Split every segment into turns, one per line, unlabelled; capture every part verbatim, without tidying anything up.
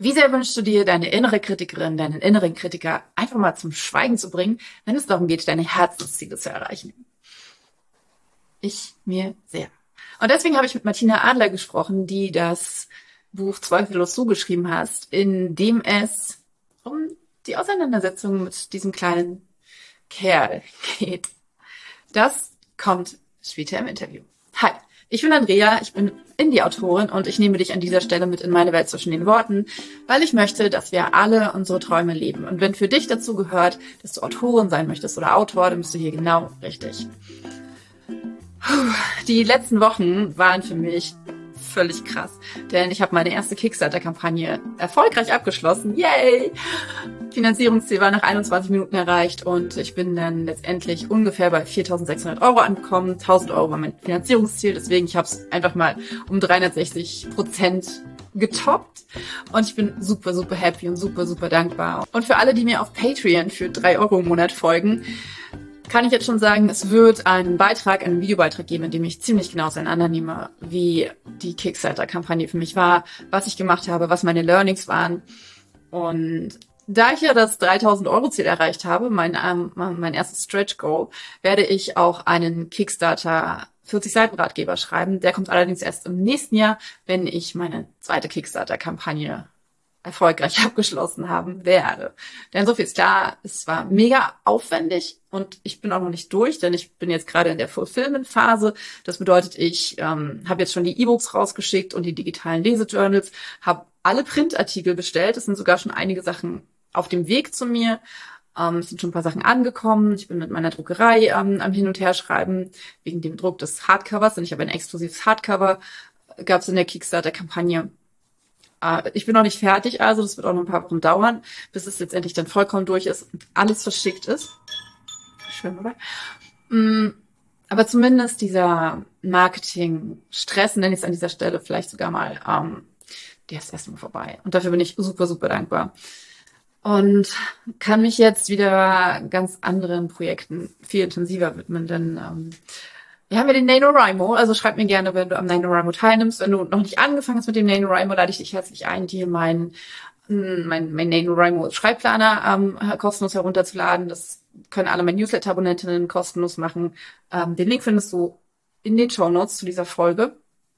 Wie sehr wünschst du dir, deine innere Kritikerin, deinen inneren Kritiker einfach mal zum Schweigen zu bringen, wenn es darum geht, deine Herzensziele zu erreichen? Ich mir sehr. Und deswegen habe ich mit Martina Adler gesprochen, die das Buch Zweifellos so geschrieben hast, in dem es um die Auseinandersetzung mit diesem kleinen Kerl geht. Das kommt später im Interview. Hi, ich bin Andrea, ich bin Indie-Autorin und ich nehme dich an dieser Stelle mit in meine Welt zwischen den Worten, weil ich möchte, dass wir alle unsere Träume leben. Und wenn für dich dazu gehört, dass du Autorin sein möchtest oder Autor, dann bist du hier genau richtig. Die letzten Wochen waren für mich völlig krass, denn ich habe meine erste Kickstarter-Kampagne erfolgreich abgeschlossen. Yay! Finanzierungsziel war nach einundzwanzig Minuten erreicht und ich bin dann letztendlich ungefähr bei viertausendsechshundert Euro angekommen. tausend Euro war mein Finanzierungsziel, deswegen ich habe es einfach mal um dreihundertsechzig Prozent getoppt und ich bin super, super happy und super, super dankbar. Und für alle, die mir auf Patreon für drei Euro im Monat folgen, kann ich jetzt schon sagen, es wird einen Beitrag, einen Videobeitrag geben, in dem ich ziemlich genau auseinandernehme, wie die Kickstarter-Kampagne für mich war, was ich gemacht habe, was meine Learnings waren. Und da ich ja das dreitausend Euro Ziel erreicht habe, mein, ähm, mein erstes Stretch Goal, werde ich auch einen Kickstarter vierzig Seiten Ratgeber schreiben. Der kommt allerdings erst im nächsten Jahr, wenn ich meine zweite Kickstarter-Kampagne erfolgreich abgeschlossen haben werde. Denn so viel ist klar, es war mega aufwendig und ich bin auch noch nicht durch, denn ich bin jetzt gerade in der Fulfillment-Phase. Das bedeutet, ich ähm, habe jetzt schon die E-Books rausgeschickt und die digitalen Lesejournals, habe alle Printartikel bestellt. Es sind sogar schon einige Sachen auf dem Weg zu mir. Ähm, es sind schon ein paar Sachen angekommen. Ich bin mit meiner Druckerei ähm, am Hin- und Herschreiben wegen dem Druck des Hardcovers, denn ich habe ein exklusives Hardcover, gab es in der Kickstarter-Kampagne. Ich bin noch nicht fertig, also das wird auch noch ein paar Wochen dauern, bis es letztendlich dann vollkommen durch ist und alles verschickt ist. Schön, oder? Aber zumindest dieser Marketing-Stress, nenne ich es an dieser Stelle vielleicht sogar mal, ähm, der ist erstmal vorbei. Und dafür bin ich super, super dankbar. Und kann mich jetzt wieder ganz anderen Projekten viel intensiver widmen, denn ähm, wir haben ja den NaNoWriMo, also schreib mir gerne, wenn du am NaNoWriMo teilnimmst. Wenn du noch nicht angefangen hast mit dem NaNoWriMo, lade ich dich herzlich ein, dir meinen mein, mein NaNoWriMo Schreibplaner ähm, kostenlos herunterzuladen. Das können alle meine Newsletter-Abonnentinnen kostenlos machen. Ähm, den Link findest du in den Shownotes zu dieser Folge.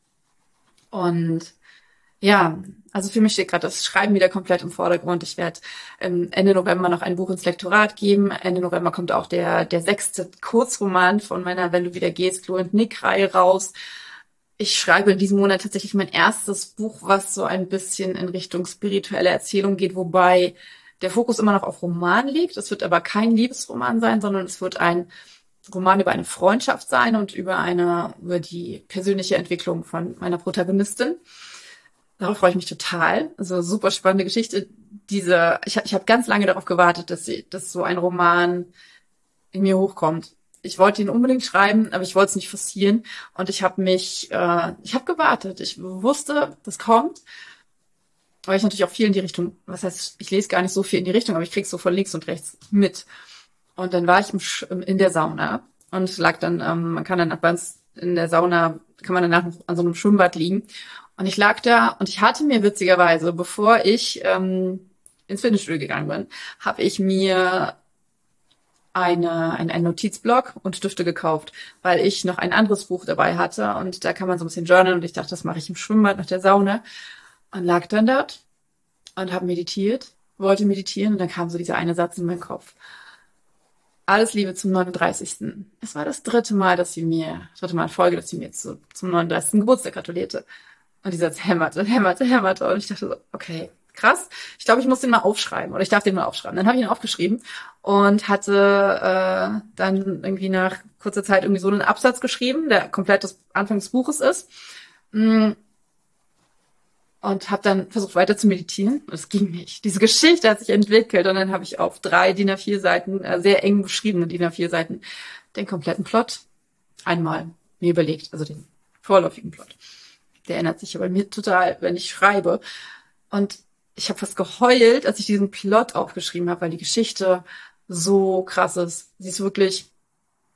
Und ja, also für mich steht gerade das Schreiben wieder komplett im Vordergrund. Ich werde ähm, Ende November noch ein Buch ins Lektorat geben. Ende November kommt auch der der sechste Kurzroman von meiner Wenn du wieder gehst, Flo und Nick-Reihe raus. Ich schreibe in diesem Monat tatsächlich mein erstes Buch, was so ein bisschen in Richtung spirituelle Erzählung geht, wobei der Fokus immer noch auf Roman liegt. Es wird aber kein Liebesroman sein, sondern es wird ein Roman über eine Freundschaft sein und über eine über die persönliche Entwicklung von meiner Protagonistin. Darauf freue ich mich total. Also super spannende Geschichte. Diese, ich, ich habe ganz lange darauf gewartet, dass, sie, dass so ein Roman in mir hochkommt. Ich wollte ihn unbedingt schreiben, aber ich wollte es nicht forcieren. Und ich habe mich, äh, ich habe gewartet. Ich wusste, das kommt. Weil ich natürlich auch viel in die Richtung, was heißt, ich lese gar nicht so viel in die Richtung, aber ich krieg's so von links und rechts mit. Und dann war ich im, Sch- in der Sauna und lag dann, ähm, man kann dann bei uns in der Sauna, kann man danach noch an so einem Schwimmbad liegen. Und ich lag da und ich hatte mir witzigerweise, bevor ich ähm, ins Fitnessstudio gegangen bin, habe ich mir eine, ein, einen Notizblock und Stifte gekauft, weil ich noch ein anderes Buch dabei hatte und da kann man so ein bisschen journalen und ich dachte, das mache ich im Schwimmbad nach der Sauna und lag dann dort und habe meditiert, wollte meditieren und dann kam so dieser eine Satz in meinen Kopf. Alles Liebe zum neununddreißigsten. Es war das dritte Mal, dass sie mir, dritte Mal in Folge, dass sie mir zu, zum neununddreißigsten Geburtstag gratulierte. Und dieser Satz hämmerte, hämmerte, hämmerte. Und ich dachte so, okay, krass. Ich glaube, ich muss den mal aufschreiben. Oder ich darf den mal aufschreiben. Dann habe ich ihn aufgeschrieben und hatte äh, dann irgendwie nach kurzer Zeit irgendwie so einen Absatz geschrieben, der komplett das Anfang des Buches ist. Und habe dann versucht weiter zu meditieren. Und es ging nicht. Diese Geschichte hat sich entwickelt. Und dann habe ich auf drei D I N A vier Seiten, äh, sehr eng beschriebene D I N A vier Seiten, den kompletten Plot einmal mir überlegt. Also den vorläufigen Plot. Der ändert sich aber mir total, wenn ich schreibe. Und ich habe fast geheult, als ich diesen Plot aufgeschrieben habe, weil die Geschichte so krass ist. Sie ist wirklich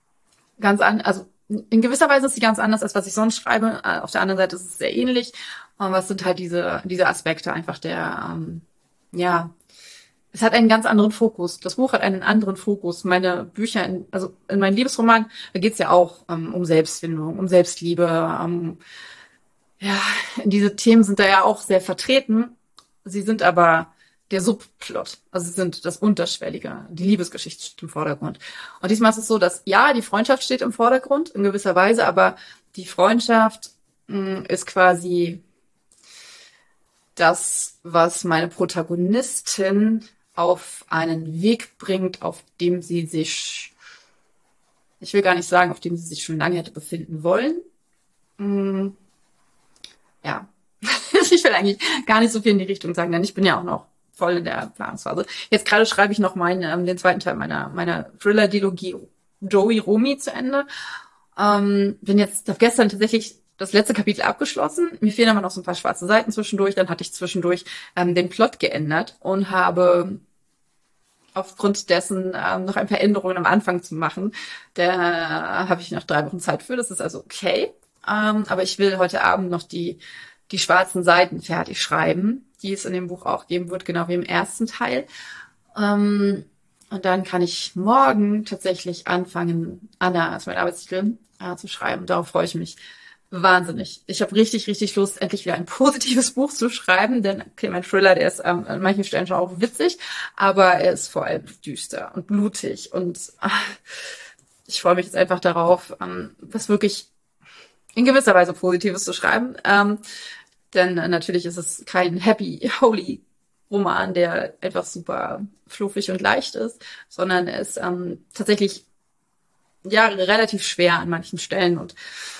ganz an, also in gewisser Weise ist sie ganz anders, als was ich sonst schreibe. Auf der anderen Seite ist es sehr ähnlich. Und was sind halt diese, diese Aspekte einfach der, ähm, ja, es hat einen ganz anderen Fokus. Das Buch hat einen anderen Fokus. Meine Bücher, in, also in meinem Liebesroman, da geht's ja auch ähm, um Selbstfindung, um Selbstliebe. Ähm, ja, diese Themen sind da ja auch sehr vertreten. Sie sind aber der Subplot. Also sie sind das Unterschwellige. Die Liebesgeschichte steht im Vordergrund. Und diesmal ist es so, dass ja, die Freundschaft steht im Vordergrund in gewisser Weise, aber die Freundschaft mh, ist quasi das, was meine Protagonistin auf einen Weg bringt, auf dem sie sich, ich will gar nicht sagen, auf dem sie sich schon lange hätte befinden wollen. Mm, ja, ich will eigentlich gar nicht so viel in die Richtung sagen, denn ich bin ja auch noch voll in der Planungsphase. Jetzt gerade schreibe ich noch meinen, ähm, den zweiten Teil meiner, meiner Thriller-Dilogie Joey Romy zu Ende. Ähm, bin jetzt, habe gestern tatsächlich das letzte Kapitel abgeschlossen. Mir fehlen aber noch so ein paar schwarze Seiten zwischendurch. Dann hatte ich zwischendurch ähm, den Plot geändert und habe aufgrund dessen ähm, noch ein paar Änderungen am Anfang zu machen. Da habe ich noch drei Wochen Zeit für. Das ist also okay. Ähm, aber ich will heute Abend noch die, die schwarzen Seiten fertig schreiben, die es in dem Buch auch geben wird, genau wie im ersten Teil. Ähm, und dann kann ich morgen tatsächlich anfangen, Anna als mein Arbeitstitel äh, zu schreiben. Darauf freue ich mich wahnsinnig. Ich habe richtig, richtig Lust, endlich wieder ein positives Buch zu schreiben, denn okay, mein Thriller, der ist ähm, an manchen Stellen schon auch witzig, aber er ist vor allem düster und blutig und ach, ich freue mich jetzt einfach darauf, ähm, was wirklich in gewisser Weise Positives zu schreiben, ähm, denn äh, natürlich ist es kein happy, holy Roman, der einfach super fluffig und leicht ist, sondern er ist ähm, tatsächlich ja relativ schwer an manchen Stellen und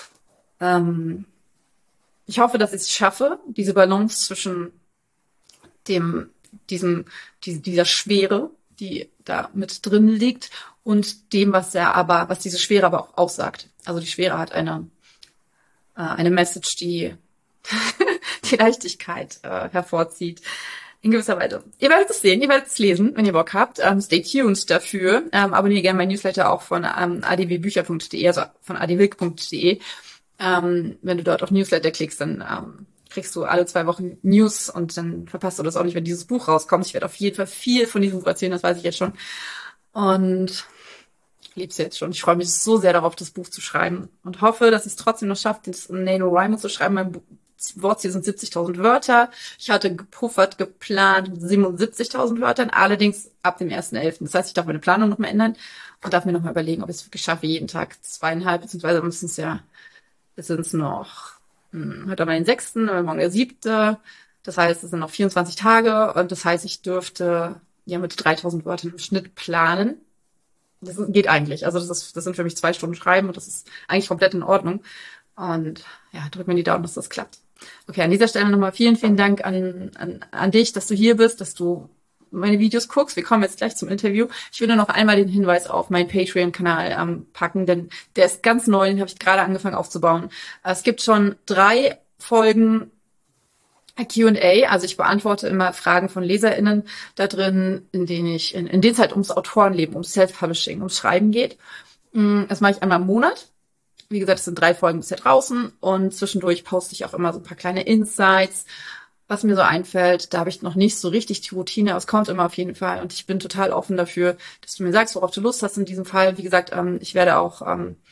ähm, ich hoffe, dass ich es schaffe, diese Balance zwischen dem, diesem, die, dieser Schwere, die da mit drin liegt, und dem, was er aber, was diese Schwere aber auch aussagt. Also die Schwere hat eine, äh, eine Message, die die Leichtigkeit äh, hervorzieht. In gewisser Weise. Ihr werdet es sehen, ihr werdet es lesen, wenn ihr Bock habt. Ähm, stay tuned dafür. Ähm, abonniert gerne mein Newsletter auch von ähm, a d w bücher punkt d e, also von a d wilk punkt d e. Ähm, wenn du dort auf Newsletter klickst, dann ähm, kriegst du alle zwei Wochen News und dann verpasst du das auch nicht, wenn dieses Buch rauskommt. Ich werde auf jeden Fall viel von diesem Buch erzählen, das weiß ich jetzt schon. Und ich liebe es jetzt schon. Ich freue mich so sehr darauf, das Buch zu schreiben und hoffe, dass ich es trotzdem noch schaffe, das NaNoWriMo zu schreiben. Mein Bu- Wortziel sind siebzigtausend Wörter. Ich hatte gepuffert, geplant siebenundsiebzigtausend Wörtern, allerdings ab dem ersten elften. Das heißt, ich darf meine Planung noch mal ändern und darf mir noch mal überlegen, ob ich es wirklich schaffe, jeden Tag zweieinhalb, beziehungsweise müssen es ja, es sind es noch, hm, heute haben wir den sechsten, morgen der siebte. Das heißt, es sind noch vierundzwanzig Tage und das heißt, ich dürfte ja mit dreitausend Wörtern im Schnitt planen. Das geht eigentlich. Also das ist, das sind für mich zwei Stunden Schreiben und das ist eigentlich komplett in Ordnung. Und ja, drück mir die Daumen, dass das klappt. Okay, an dieser Stelle nochmal vielen, vielen Dank an, an, an dich, dass du hier bist, dass du meine Videos guckst. Wir kommen jetzt gleich zum Interview. Ich will nur noch einmal den Hinweis auf meinen Patreon-Kanal ähm, packen, denn der ist ganz neu, den habe ich gerade angefangen aufzubauen. Es gibt schon drei Folgen Q und A, also ich beantworte immer Fragen von LeserInnen da drin, in denen ich, in, in denen es halt ums Autorenleben, ums Self-Publishing, ums Schreiben geht. Das mache ich einmal im Monat. Wie gesagt, es sind drei Folgen bisher draußen und zwischendurch poste ich auch immer so ein paar kleine Insights, was mir so einfällt. Da habe ich noch nicht so richtig die Routine, aber es kommt immer auf jeden Fall und ich bin total offen dafür, dass du mir sagst, worauf du Lust hast in diesem Fall. Wie gesagt, ich werde auch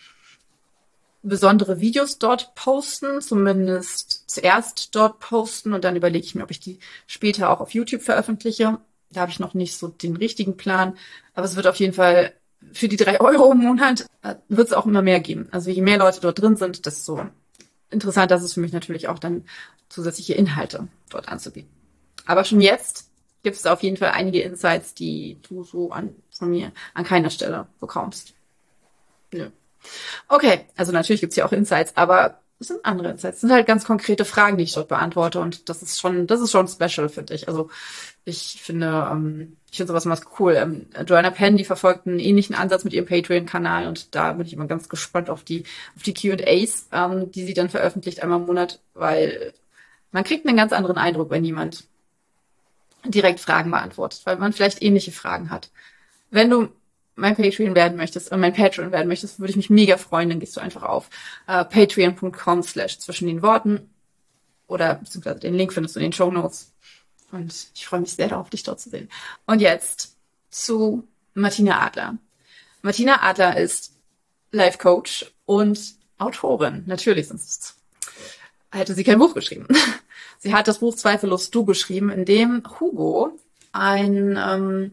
besondere Videos dort posten, zumindest zuerst dort posten und dann überlege ich mir, ob ich die später auch auf YouTube veröffentliche. Da habe ich noch nicht so den richtigen Plan, aber es wird auf jeden Fall für die drei Euro im Monat äh, wird es auch immer mehr geben. Also je mehr Leute dort drin sind, desto interessanter ist es für mich natürlich auch dann zusätzliche Inhalte dort anzubieten. Aber schon jetzt gibt es da auf jeden Fall einige Insights, die du so an, von mir an keiner Stelle bekommst. Nö. Okay, also natürlich gibt's hier auch Insights, aber es sind andere Insights. Es sind halt ganz konkrete Fragen, die ich dort beantworte und das ist schon, das ist schon special, finde ich. Also ich finde, ähm, ich finde sowas immer cool. Ähm, Joanna Penn, die verfolgt einen ähnlichen Ansatz mit ihrem Patreon-Kanal und da bin ich immer ganz gespannt auf die, auf die Q und As, ähm, die sie dann veröffentlicht einmal im Monat, weil man kriegt einen ganz anderen Eindruck, wenn jemand direkt Fragen beantwortet, weil man vielleicht ähnliche Fragen hat. Wenn du mein Patreon werden möchtest, äh, mein Patreon werden möchtest, würde ich mich mega freuen, dann gehst du einfach auf äh, patreon punkt com slash zwischen den Worten oder beziehungsweise den Link findest du in den Shownotes. Und ich freue mich sehr darauf, dich dort zu sehen. Und jetzt zu Martina Adler. Martina Adler ist Life Coach und Autorin. Natürlich, sonst hätte sie kein Buch geschrieben. Sie hat das Buch Zweifellos du geschrieben, in dem Hugo, ein ähm,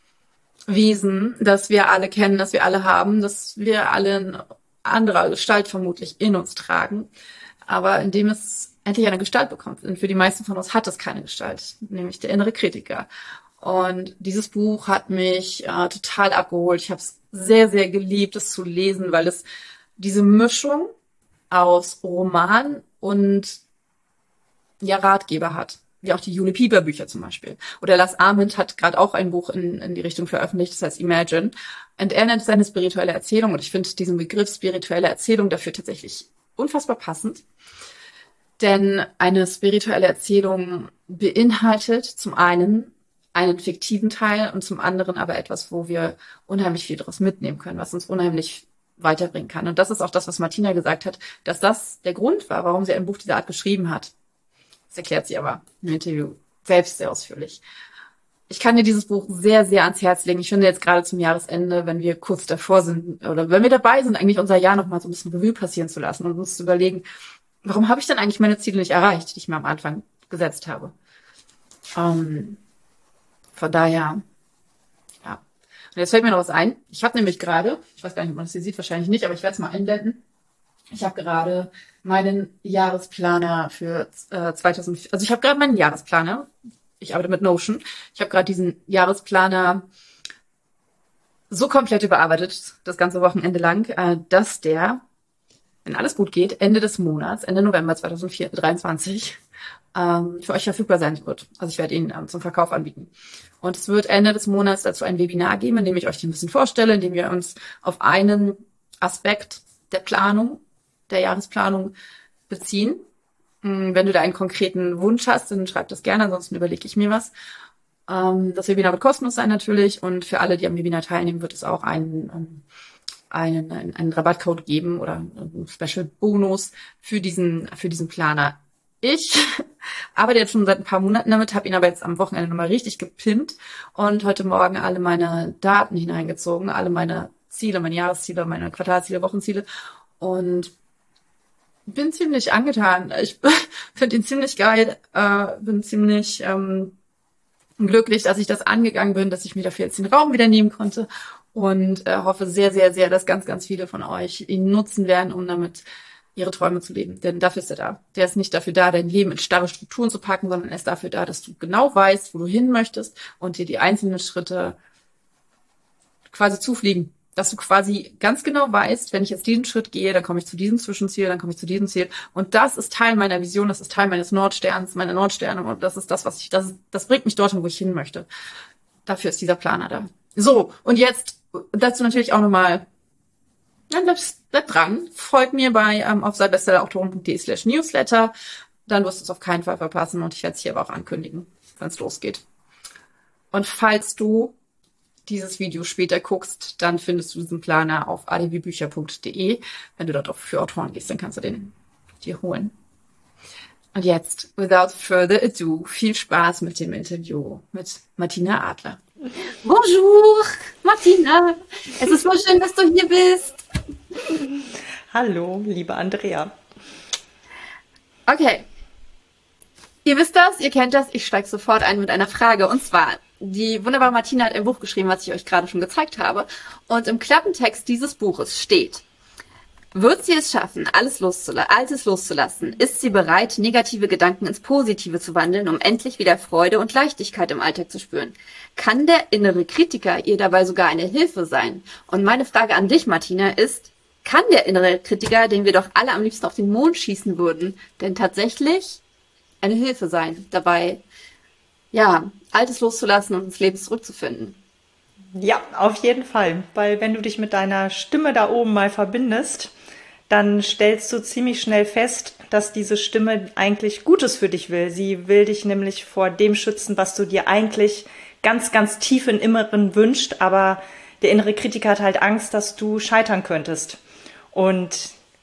Wesen, das wir alle kennen, das wir alle haben, das wir alle in anderer Gestalt vermutlich in uns tragen, aber in dem es endlich eine Gestalt bekommt. Und für die meisten von uns hat es keine Gestalt, nämlich der innere Kritiker. Und dieses Buch hat mich äh, total abgeholt. Ich habe es sehr, sehr geliebt, es zu lesen, weil es diese Mischung aus Roman und ja Ratgeber hat, wie auch die Julie Pieper Bücher zum Beispiel. Oder Lars Ament hat gerade auch ein Buch in, in die Richtung veröffentlicht, das heißt Imagine. Und er nennt es eine spirituelle Erzählung. Und ich finde diesen Begriff spirituelle Erzählung dafür tatsächlich unfassbar passend. Denn eine spirituelle Erzählung beinhaltet zum einen einen fiktiven Teil und zum anderen aber etwas, wo wir unheimlich viel daraus mitnehmen können, was uns unheimlich weiterbringen kann. Und das ist auch das, was Martina gesagt hat, dass das der Grund war, warum sie ein Buch dieser Art geschrieben hat. Das erklärt sie aber im Interview selbst sehr ausführlich. Ich kann dir dieses Buch sehr, sehr ans Herz legen. Ich finde jetzt gerade zum Jahresende, wenn wir kurz davor sind oder wenn wir dabei sind, eigentlich unser Jahr nochmal so ein bisschen Revue passieren zu lassen und uns zu überlegen, warum habe ich denn eigentlich meine Ziele nicht erreicht, die ich mir am Anfang gesetzt habe. Ähm, von daher, ja. Und jetzt fällt mir noch was ein. Ich habe nämlich gerade, ich weiß gar nicht, ob man das hier sieht, wahrscheinlich nicht, aber ich werde es mal einblenden. Ich habe gerade meinen Jahresplaner für äh, zweitausend, also ich habe gerade meinen Jahresplaner. Ich arbeite mit Notion. Ich habe gerade diesen Jahresplaner so komplett überarbeitet, das ganze Wochenende lang, äh, dass der, wenn alles gut geht, Ende des Monats, Ende November zweitausenddreiundzwanzig, ähm, für euch verfügbar sein wird. Also ich werde ihn ähm, zum Verkauf anbieten. Und es wird Ende des Monats dazu ein Webinar geben, in dem ich euch den ein bisschen vorstelle, in dem wir uns auf einen Aspekt der Planung, der Jahresplanung beziehen. Wenn du da einen konkreten Wunsch hast, dann schreib das gerne, ansonsten überlege ich mir was. Das Webinar wird kostenlos sein natürlich und für alle, die am Webinar teilnehmen, wird es auch einen, einen, einen, einen Rabattcode geben oder einen Special Bonus für diesen, für diesen Planer. Ich arbeite jetzt schon seit ein paar Monaten damit, habe ihn aber jetzt am Wochenende nochmal richtig gepimpt und heute Morgen alle meine Daten hineingezogen, alle meine Ziele, meine Jahresziele, meine Quartalsziele, Wochenziele und bin ziemlich angetan. Ich finde ihn ziemlich geil, äh, bin ziemlich ähm, glücklich, dass ich das angegangen bin, dass ich mir dafür jetzt den Raum wieder nehmen konnte und äh, hoffe sehr, sehr, sehr, dass ganz, ganz viele von euch ihn nutzen werden, um damit ihre Träume zu leben. Denn dafür ist er da. Der ist nicht dafür da, dein Leben in starre Strukturen zu packen, sondern er ist dafür da, dass du genau weißt, wo du hin möchtest und dir die einzelnen Schritte quasi zufliegen. Dass du quasi ganz genau weißt, wenn ich jetzt diesen Schritt gehe, dann komme ich zu diesem Zwischenziel, dann komme ich zu diesem Ziel. Und das ist Teil meiner Vision, das ist Teil meines Nordsterns, meiner Nordsterne. Und das ist das, was ich, das, das bringt mich dorthin, wo ich hin möchte. Dafür ist dieser Planer da. So, und jetzt dazu natürlich auch nochmal, dann bleib, bleib dran. Folgt mir bei ähm, auf seibestsellerautoren.de slash newsletter. Dann wirst du es auf keinen Fall verpassen. Und ich werde es hier aber auch ankündigen, wenn es losgeht. Und falls du dieses Video später guckst, dann findest du diesen Planer auf a d w bücher punkt d e. Wenn du dort auch für Autoren gehst, dann kannst du den dir holen. Und jetzt, without further ado, viel Spaß mit dem Interview mit Martina Adler.
Bonjour, Martina. Es ist so schön, dass du hier bist.
Hallo, liebe Andrea.
Okay. Ihr wisst das, ihr kennt das. Ich steige sofort ein mit einer Frage. Und zwar, die wunderbare Martina hat ein Buch geschrieben, was ich euch gerade schon gezeigt habe. Und im Klappentext dieses Buches steht: Wird sie es schaffen, alles loszula- Altes loszulassen? Ist sie bereit, negative Gedanken ins Positive zu wandeln, um endlich wieder Freude und Leichtigkeit im Alltag zu spüren? Kann der innere Kritiker ihr dabei sogar eine Hilfe sein? Und meine Frage an dich, Martina, ist: Kann der innere Kritiker, den wir doch alle am liebsten auf den Mond schießen würden, denn tatsächlich eine Hilfe sein, dabei, ja, Altes loszulassen und ins Leben zurückzufinden?
Ja, auf jeden Fall, weil wenn du dich mit deiner Stimme da oben mal verbindest, dann stellst du ziemlich schnell fest, dass diese Stimme eigentlich Gutes für dich will. Sie will dich nämlich vor dem schützen, was du dir eigentlich ganz, ganz tief im Inneren wünschst, aber der innere Kritiker hat halt Angst, dass du scheitern könntest. Und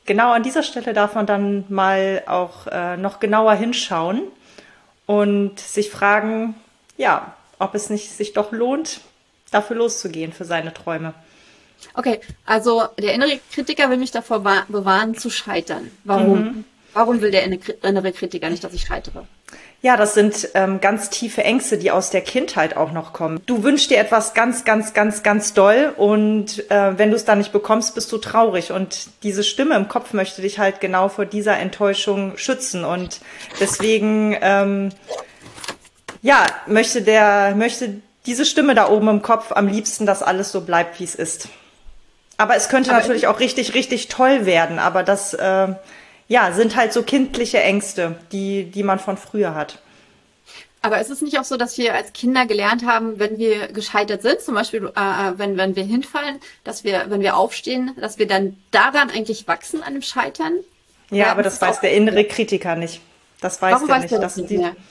genau an dieser Stelle darf man dann mal auch äh, noch genauer hinschauen und sich fragen, ja, ob es nicht sich doch lohnt, dafür loszugehen für seine Träume.
Okay, also der innere Kritiker will mich davor wa- bewahren, zu scheitern. Warum? Mhm. Warum will der innere Kritiker nicht, dass ich scheitere?
Ja, das sind ähm, ganz tiefe Ängste, die aus der Kindheit auch noch kommen. Du wünschst dir etwas ganz, ganz, ganz, ganz doll und äh, wenn du es dann nicht bekommst, bist du traurig. Und diese Stimme im Kopf möchte dich halt genau vor dieser Enttäuschung schützen. Und deswegen, ähm, ja, möchte der, möchte diese Stimme da oben im Kopf am liebsten, dass alles so bleibt, wie es ist. Aber es könnte aber natürlich auch richtig, richtig toll werden. Aber das äh, ja, sind halt so kindliche Ängste, die, die man von früher hat.
Aber ist es nicht auch so, dass wir als Kinder gelernt haben, wenn wir gescheitert sind, zum Beispiel, äh, wenn, wenn wir hinfallen, dass wir, wenn wir aufstehen, dass wir dann daran eigentlich wachsen, an dem Scheitern?
Ja, ja, aber das weiß der innere Kritiker nicht. Das weiß der nicht. Das nicht mehr?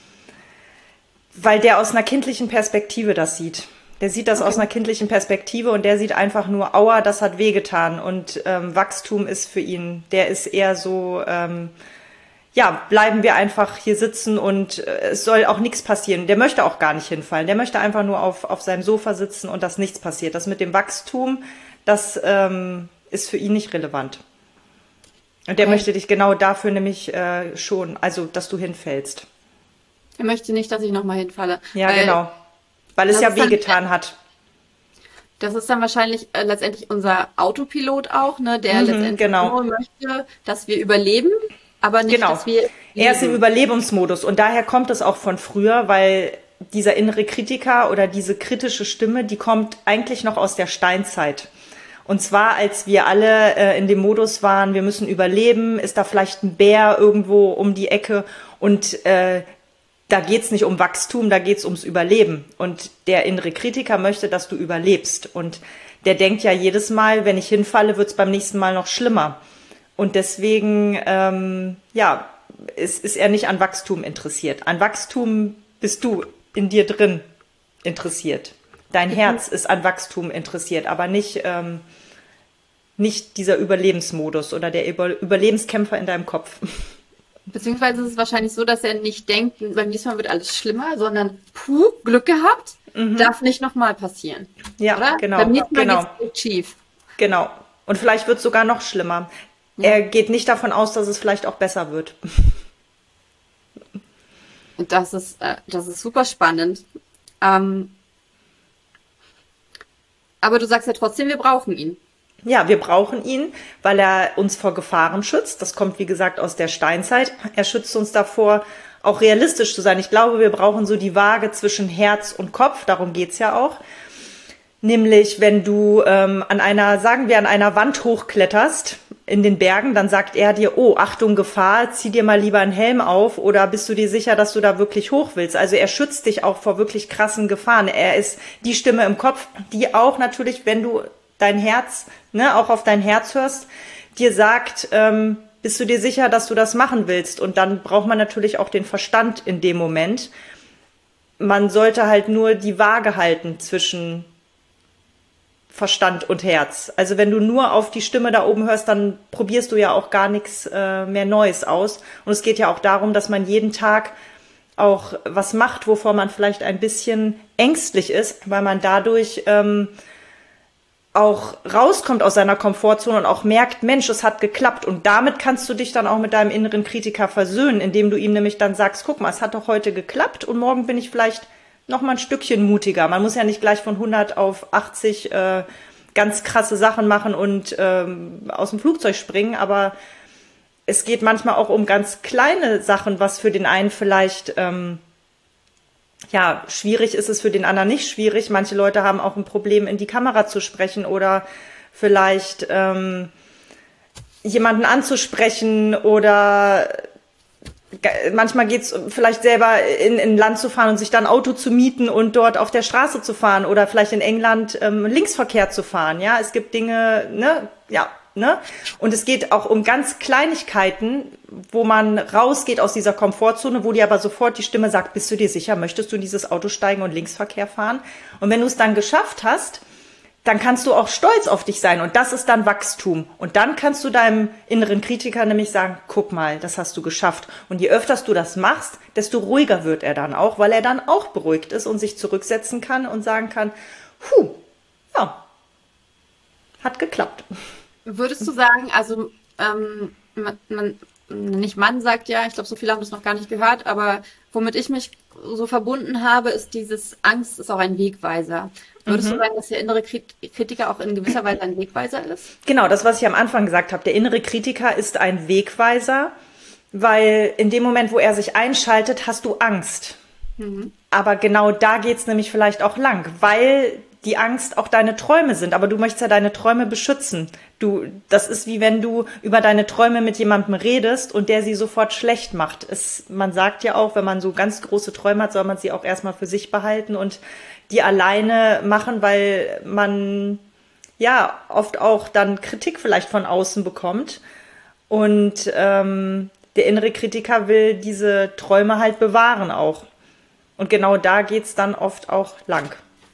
Weil der aus einer kindlichen Perspektive das sieht. Der sieht das okay. aus einer kindlichen Perspektive und der sieht einfach nur, aua, das hat wehgetan. Und ähm, Wachstum ist für ihn, der ist eher so, ähm, ja, bleiben wir einfach hier sitzen und äh, es soll auch nichts passieren. Der möchte auch gar nicht hinfallen. Der möchte einfach nur auf, auf seinem Sofa sitzen und dass nichts passiert. Das mit dem Wachstum, das ähm, ist für ihn nicht relevant. Und der okay. möchte dich genau dafür nämlich äh, schon, also dass du hinfällst.
Er möchte nicht, dass ich nochmal hinfalle.
Ja, weil genau. Weil es ja wehgetan dann, hat.
Das ist dann wahrscheinlich äh, letztendlich unser Autopilot auch, ne, der
mhm,
letztendlich
genau.
nur möchte, dass wir überleben, aber nicht,
genau.
dass wir leben.
Er ist im Überlebensmodus und daher kommt es auch von früher, weil dieser innere Kritiker oder diese kritische Stimme, die kommt eigentlich noch aus der Steinzeit. Und zwar, als wir alle äh, in dem Modus waren, wir müssen überleben, ist da vielleicht ein Bär irgendwo um die Ecke und äh, da geht's nicht um Wachstum, da geht's ums Überleben. Und der innere Kritiker möchte, dass du überlebst. Und der denkt ja jedes Mal, wenn ich hinfalle, wird's beim nächsten Mal noch schlimmer. Und deswegen, ähm, ja, ist, ist er nicht an Wachstum interessiert. An Wachstum bist du in dir drin interessiert. Dein Herz ist an Wachstum interessiert, aber nicht, ähm, nicht dieser Überlebensmodus oder der Über- Überlebenskämpfer in deinem Kopf.
Beziehungsweise ist es wahrscheinlich so, dass er nicht denkt, beim nächsten Mal wird alles schlimmer, sondern puh, Glück gehabt, mhm. darf nicht nochmal passieren.
Ja,
oder?
genau.
Beim nächsten Mal
genau.
geht's schief.
Genau. Und vielleicht wird es sogar noch schlimmer. Ja. Er geht nicht davon aus, dass es vielleicht auch besser wird.
Und das ist, äh, das ist super spannend. Ähm, aber du sagst ja trotzdem, wir brauchen ihn.
Ja, wir brauchen ihn, weil er uns vor Gefahren schützt. Das kommt, wie gesagt, aus der Steinzeit. Er schützt uns davor, auch realistisch zu sein. Ich glaube, wir brauchen so die Waage zwischen Herz und Kopf. Darum geht's ja auch. Nämlich, wenn du ähm, an einer, sagen wir, an einer Wand hochkletterst in den Bergen, dann sagt er dir, oh, Achtung, Gefahr, zieh dir mal lieber einen Helm auf oder bist du dir sicher, dass du da wirklich hoch willst? Also er schützt dich auch vor wirklich krassen Gefahren. Er ist die Stimme im Kopf, die auch natürlich, wenn du dein Herz, ne, auch auf dein Herz hörst, dir sagt, ähm, bist du dir sicher, dass du das machen willst? Und dann braucht man natürlich auch den Verstand in dem Moment. Man sollte halt nur die Waage halten zwischen Verstand und Herz. Also wenn du nur auf die Stimme da oben hörst, dann probierst du ja auch gar nichts äh, mehr Neues aus. Und es geht ja auch darum, dass man jeden Tag auch was macht, wovor man vielleicht ein bisschen ängstlich ist, weil man dadurch ähm, auch rauskommt aus seiner Komfortzone und auch merkt, Mensch, es hat geklappt. Und damit kannst du dich dann auch mit deinem inneren Kritiker versöhnen, indem du ihm nämlich dann sagst, guck mal, es hat doch heute geklappt und morgen bin ich vielleicht noch mal ein Stückchen mutiger. Man muss ja nicht gleich von hundert auf achtzig äh, ganz krasse Sachen machen und ähm, aus dem Flugzeug springen, aber es geht manchmal auch um ganz kleine Sachen, was für den einen vielleicht ähm, ja, schwierig ist es für den anderen nicht schwierig. Manche Leute haben auch ein Problem, in die Kamera zu sprechen oder vielleicht ähm, jemanden anzusprechen oder manchmal geht's vielleicht selber in, in ein Land zu fahren und sich dann ein Auto zu mieten und dort auf der Straße zu fahren oder vielleicht in England ähm, Linksverkehr zu fahren. Ja, es gibt Dinge, ne, ja, ne? Und es geht auch um ganz Kleinigkeiten, wo man rausgeht aus dieser Komfortzone, wo dir aber sofort die Stimme sagt, bist du dir sicher, möchtest du in dieses Auto steigen und Linksverkehr fahren? Und wenn du es dann geschafft hast, dann kannst du auch stolz auf dich sein und das ist dann Wachstum. Und dann kannst du deinem inneren Kritiker nämlich sagen, guck mal, das hast du geschafft. Und je öfter du das machst, desto ruhiger wird er dann auch, weil er dann auch beruhigt ist und sich zurücksetzen kann und sagen kann, puh, ja, hat geklappt.
Würdest du sagen, also ähm, man, man, nicht Mann sagt ja, ich glaube, so viele haben das noch gar nicht gehört, aber womit ich mich so verbunden habe, ist dieses Angst ist auch ein Wegweiser. Würdest
Mhm.
du sagen, dass der innere Krit- Kritiker auch in gewisser Weise ein Wegweiser ist?
Genau, das, was ich am Anfang gesagt habe. Der innere Kritiker ist ein Wegweiser, weil in dem Moment, wo er sich einschaltet, hast du Angst. Aber genau da geht's nämlich vielleicht auch lang, weil die Angst auch deine Träume sind. Aber du möchtest ja deine Träume beschützen. Du, das ist wie wenn du über deine Träume mit jemandem redest und der sie sofort schlecht macht. Es, man sagt ja auch, wenn man so ganz große Träume hat, soll man sie auch erstmal für sich behalten und die alleine machen, weil man ja oft auch dann Kritik vielleicht von außen bekommt. Und ähm, der innere Kritiker will diese Träume halt bewahren auch. Und genau da geht's dann oft auch lang.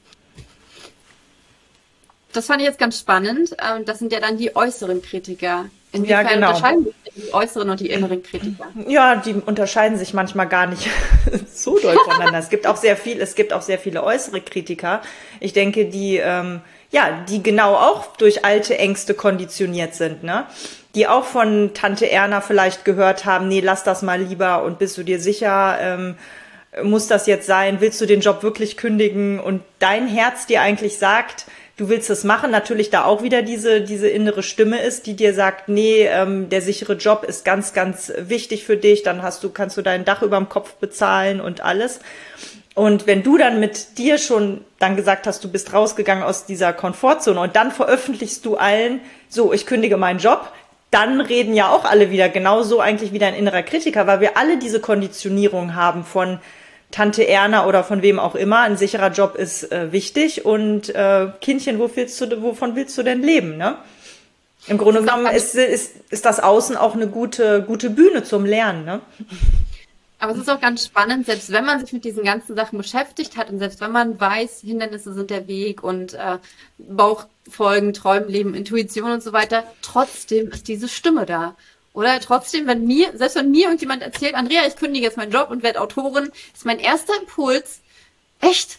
Das fand ich jetzt ganz spannend. Ähm, Das sind ja dann die äußeren Kritiker. Inwiefern
Ja, genau.
unterscheiden sich denn die äußeren und die inneren Kritiker?
Ja, die unterscheiden sich manchmal gar nicht so doll voneinander. Es gibt auch sehr viel, es gibt auch sehr viele äußere Kritiker. Ich denke, die, ähm, ja, die genau auch durch alte Ängste konditioniert sind, ne? Die auch von Tante Erna vielleicht gehört haben, nee, lass das mal lieber und bist du dir sicher, ähm, muss das jetzt sein? Willst du den Job wirklich kündigen? Und dein Herz dir eigentlich sagt, du willst es machen, natürlich da auch wieder diese diese innere Stimme ist, die dir sagt, nee, ähm, der sichere Job ist ganz, ganz wichtig für dich, dann hast du, kannst du dein Dach über dem Kopf bezahlen und alles. Und wenn du dann mit dir schon dann gesagt hast, du bist rausgegangen aus dieser Komfortzone und dann veröffentlichst du allen, so, ich kündige meinen Job, dann reden ja auch alle wieder genauso eigentlich wie dein innerer Kritiker, weil wir alle diese Konditionierung haben von Tante Erna oder von wem auch immer, ein sicherer Job ist äh, wichtig und äh, Kindchen, wo willst du, wovon willst du denn leben, ne? Im Grunde
Das ist auch
genommen
ganz-
ist, ist, ist das Außen auch eine gute, gute Bühne zum Lernen, ne?
Aber es ist auch ganz spannend, selbst wenn man sich mit diesen ganzen Sachen beschäftigt hat und selbst wenn man weiß, Hindernisse sind der Weg und äh, Bauch folgen, Träumen, Leben, Intuition und so weiter, trotzdem ist diese Stimme da. Oder trotzdem, wenn mir, selbst wenn mir irgendjemand erzählt, Andrea, ich kündige jetzt meinen Job und werde Autorin, ist mein erster Impuls, echt?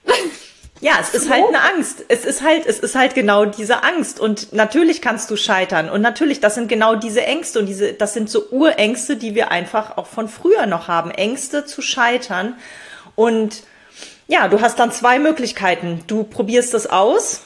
Ja, es ist halt eine Angst. Es ist halt, es ist halt genau diese Angst. Und natürlich kannst du scheitern. Und natürlich, das sind genau diese Ängste. Und diese, das sind so Urängste, die wir einfach auch von früher noch haben. Ängste zu scheitern. Und ja, du hast dann zwei Möglichkeiten. Du probierst es aus,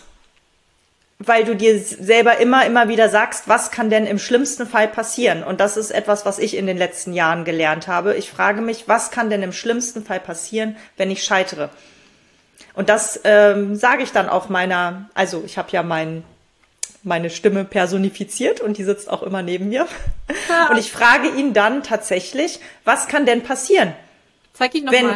weil du dir selber immer, immer wieder sagst, was kann denn im schlimmsten Fall passieren? Und das ist etwas, was ich in den letzten Jahren gelernt habe. Ich frage mich, was kann denn im schlimmsten Fall passieren, wenn ich scheitere? Und das ähm, sage ich dann auch meiner, also ich habe ja mein, meine Stimme personifiziert und die sitzt auch immer neben mir. Und ich frage ihn dann tatsächlich, was kann denn passieren?
Zeig ihn
Wenn,
nochmal.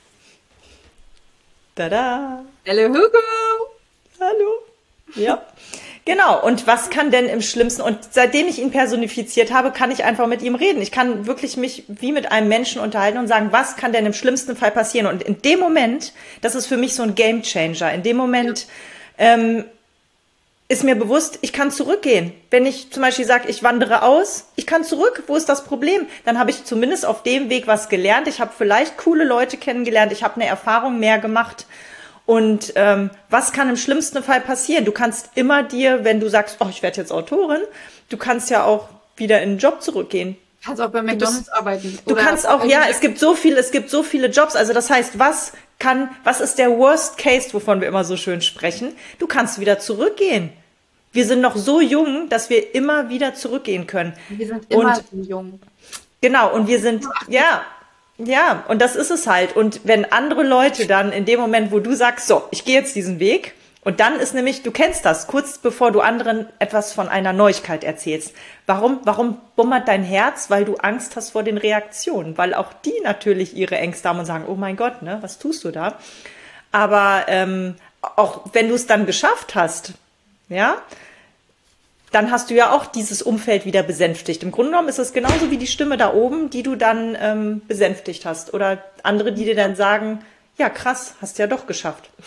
tada,
Hello, Hugo!
hallo. Ja, genau. Und was kann denn im Schlimmsten? Und seitdem ich ihn personifiziert habe, kann ich einfach mit ihm reden. Ich kann wirklich mich wie mit einem Menschen unterhalten und sagen, was kann denn im schlimmsten Fall passieren? Und in dem Moment, das ist für mich so ein Gamechanger. In dem Moment ähm, ist mir bewusst, ich kann zurückgehen. Wenn ich zum Beispiel sage, ich wandere aus, ich kann zurück. Wo ist das Problem? Dann habe ich zumindest auf dem Weg was gelernt. Ich habe vielleicht coole Leute kennengelernt. Ich habe eine Erfahrung mehr gemacht. Und ähm, was kann im schlimmsten Fall passieren? Du kannst immer dir, wenn du sagst, oh, ich werde jetzt Autorin, du kannst ja auch wieder in den Job zurückgehen.
Kannst auch bei McDonald's arbeiten.
Du
Oder
kannst auch, ja, es gibt so viel, es gibt so viele Jobs. Also das heißt, was kann, was ist der Worst Case, wovon wir immer so schön sprechen? Du kannst wieder zurückgehen. Wir sind noch so jung, dass wir immer wieder zurückgehen können.
Wir sind immer
Und
so jung.
genau, und wir sind, ja, ja, und das ist es halt. Und wenn andere Leute dann in dem Moment, wo du sagst, so, ich gehe jetzt diesen Weg, und dann ist nämlich, du kennst das, kurz bevor du anderen etwas von einer Neuigkeit erzählst. Warum, warum bummert dein Herz? Weil du Angst hast vor den Reaktionen, weil auch die natürlich ihre Ängste haben und sagen, oh mein Gott, ne, was tust du da? Aber ähm, auch wenn du es dann geschafft hast, ja, dann hast du ja auch dieses Umfeld wieder besänftigt. Im Grunde genommen ist es genauso wie die Stimme da oben, die du dann ähm, besänftigt hast. Oder andere, die dir dann sagen, ja krass, hast ja doch geschafft.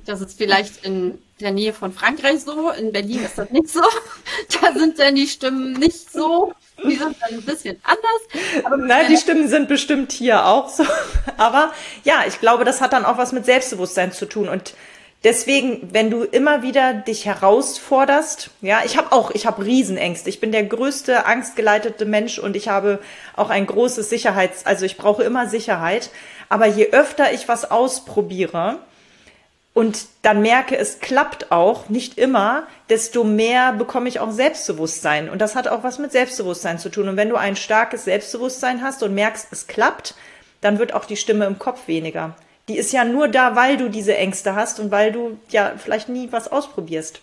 Das ist vielleicht in der Nähe von Frankreich so. In Berlin ist das nicht so. Da sind dann die Stimmen nicht so. Die sind dann ein bisschen anders.
Aber nein, die Stimmen sind bestimmt hier auch so. Aber ja, ich glaube, das hat dann auch was mit Selbstbewusstsein zu tun. Und deswegen, wenn du immer wieder dich herausforderst, ja, ich habe auch, ich habe Riesenängste. Ich bin der größte angstgeleitete Mensch und ich habe auch ein großes Sicherheits, also ich brauche immer Sicherheit. Aber je öfter ich was ausprobiere und dann merke, es klappt auch, nicht immer, desto mehr bekomme ich auch Selbstbewusstsein. Und das hat auch was mit Selbstbewusstsein zu tun. Und wenn du ein starkes Selbstbewusstsein hast und merkst, es klappt, dann wird auch die Stimme im Kopf weniger. Die ist ja nur da, weil du diese Ängste hast und weil du ja vielleicht nie was ausprobierst.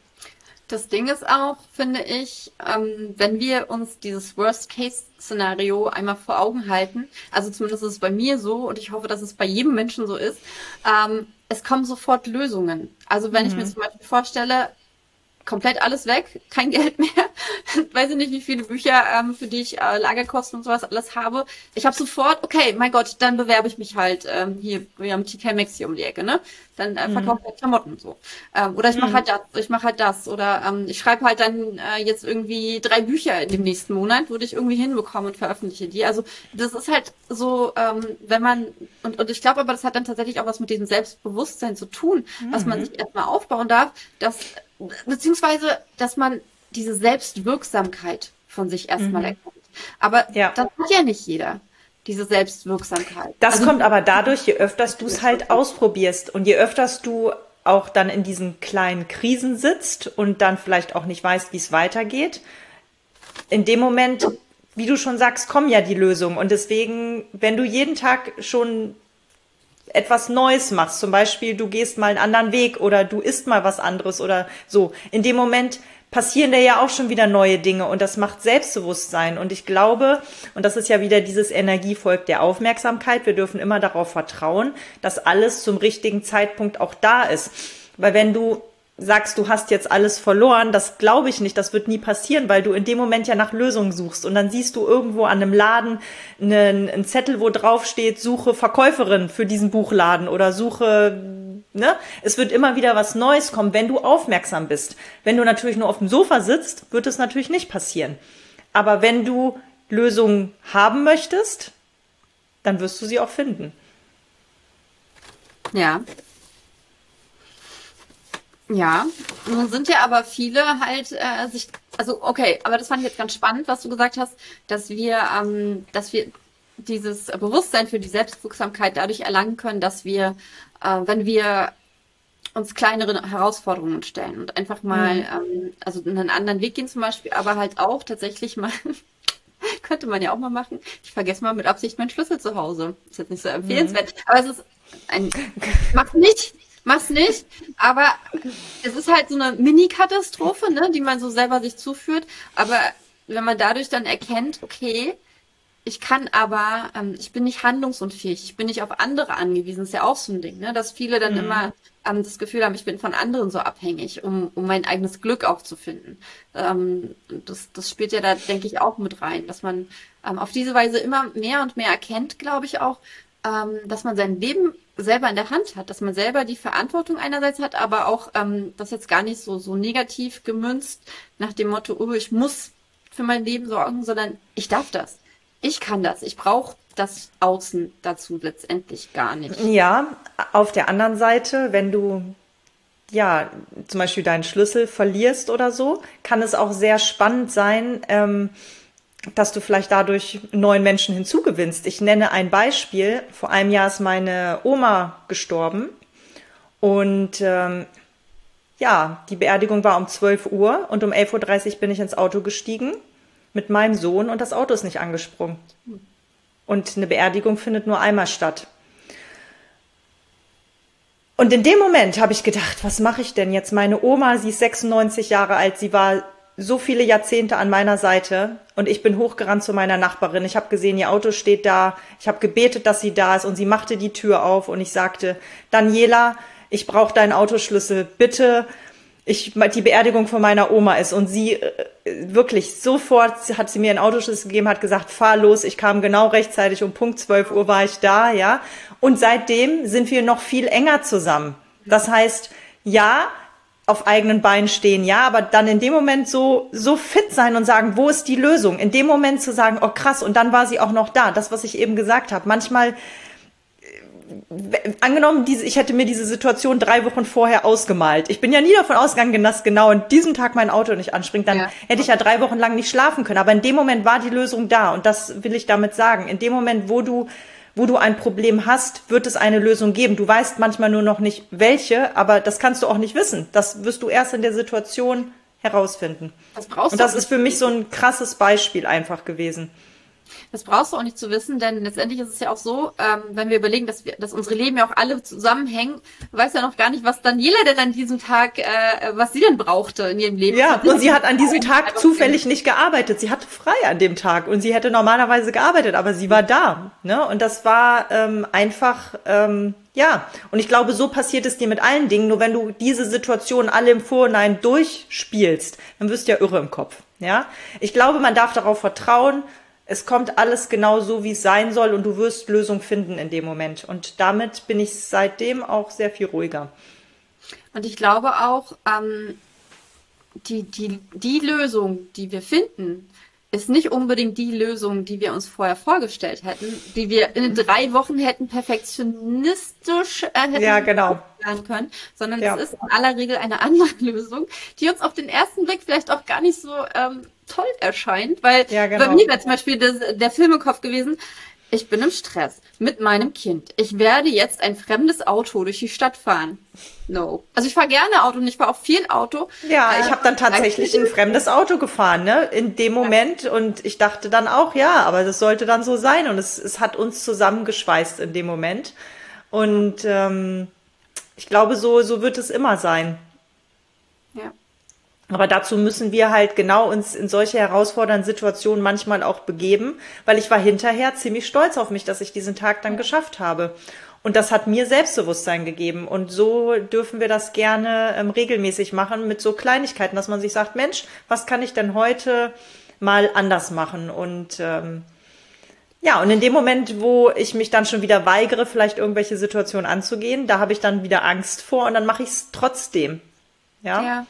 Das Ding ist auch, finde ich, ähm, wenn wir uns dieses Worst-Case-Szenario einmal vor Augen halten, also zumindest ist es bei mir so und ich hoffe, dass es bei jedem Menschen so ist, ähm, es kommen sofort Lösungen. Also wenn mhm. ich mir zum Beispiel vorstelle, komplett alles weg, kein Geld mehr, weiß ich nicht, wie viele Bücher, ähm, für die ich äh, Lagerkosten und sowas alles habe. Ich habe sofort, okay, mein Gott, dann bewerbe ich mich halt ähm, hier, wir haben T K Maxx hier um die Ecke, ne? Dann äh, verkaufe ich halt Klamotten und so. Ähm, oder ich mache
Mhm.
halt das, ich mache halt das. Oder ähm, ich schreibe halt dann äh, jetzt irgendwie drei Bücher in dem nächsten Monat, würde ich irgendwie hinbekommen und veröffentliche die. Also das ist halt so, ähm, wenn man, und, und ich glaube aber, das hat dann tatsächlich auch was mit diesem Selbstbewusstsein zu tun, was man sich erstmal aufbauen darf, dass beziehungsweise, dass man diese Selbstwirksamkeit von sich erstmal
Mhm.
erkennt. Aber
Ja.
das hat ja nicht jeder, diese Selbstwirksamkeit.
Das
Also,
kommt aber dadurch, je öfters du es halt ausprobierst und je öfters du auch dann in diesen kleinen Krisen sitzt und dann vielleicht auch nicht weißt, wie es weitergeht. In dem Moment, wie du schon sagst, kommen ja die Lösungen. Und deswegen, wenn du jeden Tag schon etwas Neues machst, zum Beispiel du gehst mal einen anderen Weg oder du isst mal was anderes oder so, in dem Moment passieren da ja auch schon wieder neue Dinge und das macht Selbstbewusstsein. Und ich glaube, und das ist ja wieder dieses Energievolk der Aufmerksamkeit, wir dürfen immer darauf vertrauen, dass alles zum richtigen Zeitpunkt auch da ist. Weil wenn du sagst, du hast jetzt alles verloren, das glaube ich nicht, das wird nie passieren, weil du in dem Moment ja nach Lösungen suchst und dann siehst du irgendwo an einem Laden einen, einen Zettel, wo drauf steht, suche Verkäuferin für diesen Buchladen oder suche, ne? Es wird immer wieder was Neues kommen, wenn du aufmerksam bist. Wenn du natürlich nur auf dem Sofa sitzt, wird es natürlich nicht passieren. Aber wenn du Lösungen haben möchtest, dann wirst du sie auch finden.
ja. Ja, nun sind ja aber viele halt äh, sich, also okay, aber das fand ich jetzt ganz spannend, was du gesagt hast, dass wir, ähm, dass wir dieses Bewusstsein für die Selbstwirksamkeit dadurch erlangen können, dass wir, äh, wenn wir uns kleinere Herausforderungen stellen und einfach mal,
Mhm.
ähm, also einen anderen Weg gehen zum Beispiel, aber halt auch tatsächlich mal, könnte man ja auch mal machen, ich vergesse mal mit Absicht meinen Schlüssel zu Hause. Ist jetzt nicht so empfehlenswert, aber es ist ein, mach's nicht, mach's nicht, aber es ist halt so eine Mini-Katastrophe, ne, die man so selber sich zuführt, aber wenn man dadurch dann erkennt, okay, ich kann aber, ähm, ich bin nicht handlungsunfähig, ich bin nicht auf andere angewiesen, ist ja auch so ein Ding, ne? Dass viele dann
Mhm.
immer ähm, das Gefühl haben, ich bin von anderen so abhängig, um, um mein eigenes Glück auch zu finden. Ähm, das, das spielt ja da, denke ich, auch mit rein, dass man ähm, auf diese Weise immer mehr und mehr erkennt, glaube ich auch, ähm, dass man sein Leben selber in der Hand hat, dass man selber die Verantwortung einerseits hat, aber auch ähm, das jetzt gar nicht so, so negativ gemünzt nach dem Motto, oh, ich muss für mein Leben sorgen, sondern ich darf das. Ich kann das. Ich brauche das Außen dazu letztendlich gar nicht.
Ja, auf der anderen Seite, wenn du ja zum Beispiel deinen Schlüssel verlierst oder so, kann es auch sehr spannend sein, ähm, dass du vielleicht dadurch neuen Menschen hinzugewinnst. Ich nenne ein Beispiel. Vor einem Jahr ist meine Oma gestorben und ähm, ja, die Beerdigung war um zwölf Uhr und um elf Uhr dreißig bin ich ins Auto gestiegen mit meinem Sohn und das Auto ist nicht angesprungen. Und eine Beerdigung findet nur einmal statt. Und in dem Moment habe ich gedacht, was mache ich denn jetzt? Meine Oma, sie ist sechsundneunzig Jahre alt, sie war so viele Jahrzehnte an meiner Seite und ich bin hochgerannt zu meiner Nachbarin. Ich habe gesehen, ihr Auto steht da. Ich habe gebetet, dass sie da ist und sie machte die Tür auf und ich sagte, Daniela, ich brauche deinen Autoschlüssel, bitte. Ich, die Beerdigung von meiner Oma ist und sie äh, wirklich sofort hat sie mir einen Autoschlüssel gegeben, hat gesagt, fahr los, ich kam genau rechtzeitig, um Punkt zwölf Uhr war ich da, ja. Und seitdem sind wir noch viel enger zusammen, Das heißt, ja, auf eigenen Beinen stehen, ja, aber dann in dem Moment so, so fit sein und sagen, wo ist die Lösung? In dem Moment zu sagen, oh krass, und dann war sie auch noch da. Das, was ich eben gesagt habe. Manchmal, angenommen, diese, ich hätte mir diese Situation drei Wochen vorher ausgemalt. Ich bin ja nie davon ausgegangen, dass genau an diesem Tag mein Auto nicht anspringt. Dann ja. hätte ich ja drei Wochen lang nicht schlafen können. Aber in dem Moment war die Lösung da. Und das will ich damit sagen. In dem Moment, wo du wo du ein Problem hast, wird es eine Lösung geben. Du weißt manchmal nur noch nicht, welche, aber das kannst du auch nicht wissen. Das wirst du erst in der Situation herausfinden. Das brauchst Und das ist für mich so ein krasses Beispiel einfach gewesen.
Das brauchst du auch nicht zu wissen, denn letztendlich ist es ja auch so, ähm, wenn wir überlegen, dass wir, dass unsere Leben ja auch alle zusammenhängen, weiß ja noch gar nicht, was Daniela denn an diesem Tag, äh, was sie denn brauchte in ihrem Leben.
Ja, und sie hat an diesem Tag zufällig nicht gearbeitet. Sie hatte frei an dem Tag und sie hätte normalerweise gearbeitet, aber sie war da. Ne? Und das war ähm, einfach, ähm, ja. Und ich glaube, so passiert es dir mit allen Dingen. Nur wenn du diese Situation alle im Vorhinein durchspielst, dann wirst du ja irre im Kopf. Ja, ich glaube, man darf darauf vertrauen. Es kommt alles genau so, wie es sein soll und du wirst Lösung finden in dem Moment. Und damit bin ich seitdem auch sehr viel ruhiger.
Und ich glaube auch, ähm, die, die, die Lösung, die wir finden, ist nicht unbedingt die Lösung, die wir uns vorher vorgestellt hätten, die wir in drei Wochen hätten perfektionistisch äh, hätten
ja, genau.
planen können, sondern ja. es ist in aller Regel eine andere Lösung, die uns auf den ersten Blick vielleicht auch gar nicht so ähm, toll erscheint, weil ja, genau. bei mir wäre zum Beispiel das, der Film im Kopf gewesen, ich bin im Stress mit meinem Kind. Ich werde jetzt ein fremdes Auto durch die Stadt fahren. No. Also ich fahre gerne Auto und ich fahre auch viel Auto.
Ja, äh, ich habe dann tatsächlich ein fremdes Auto gefahren, ne? In dem Moment. Ja. Und ich dachte dann auch, ja, aber das sollte dann so sein. Und es, es hat uns zusammengeschweißt in dem Moment. Und ähm, ich glaube, so, so wird es immer sein.
Ja.
Aber dazu müssen wir halt genau uns in solche herausfordernden Situationen manchmal auch begeben, weil ich war hinterher ziemlich stolz auf mich, dass ich diesen Tag dann geschafft habe. Und das hat mir Selbstbewusstsein gegeben. Und so dürfen wir das gerne ähm, regelmäßig machen mit so Kleinigkeiten, dass man sich sagt, Mensch, was kann ich denn heute mal anders machen? Und ähm, ja, und in dem Moment, wo ich mich dann schon wieder weigere, vielleicht irgendwelche Situationen anzugehen, da habe ich dann wieder Angst vor und dann mache ich es trotzdem. Ja. ja.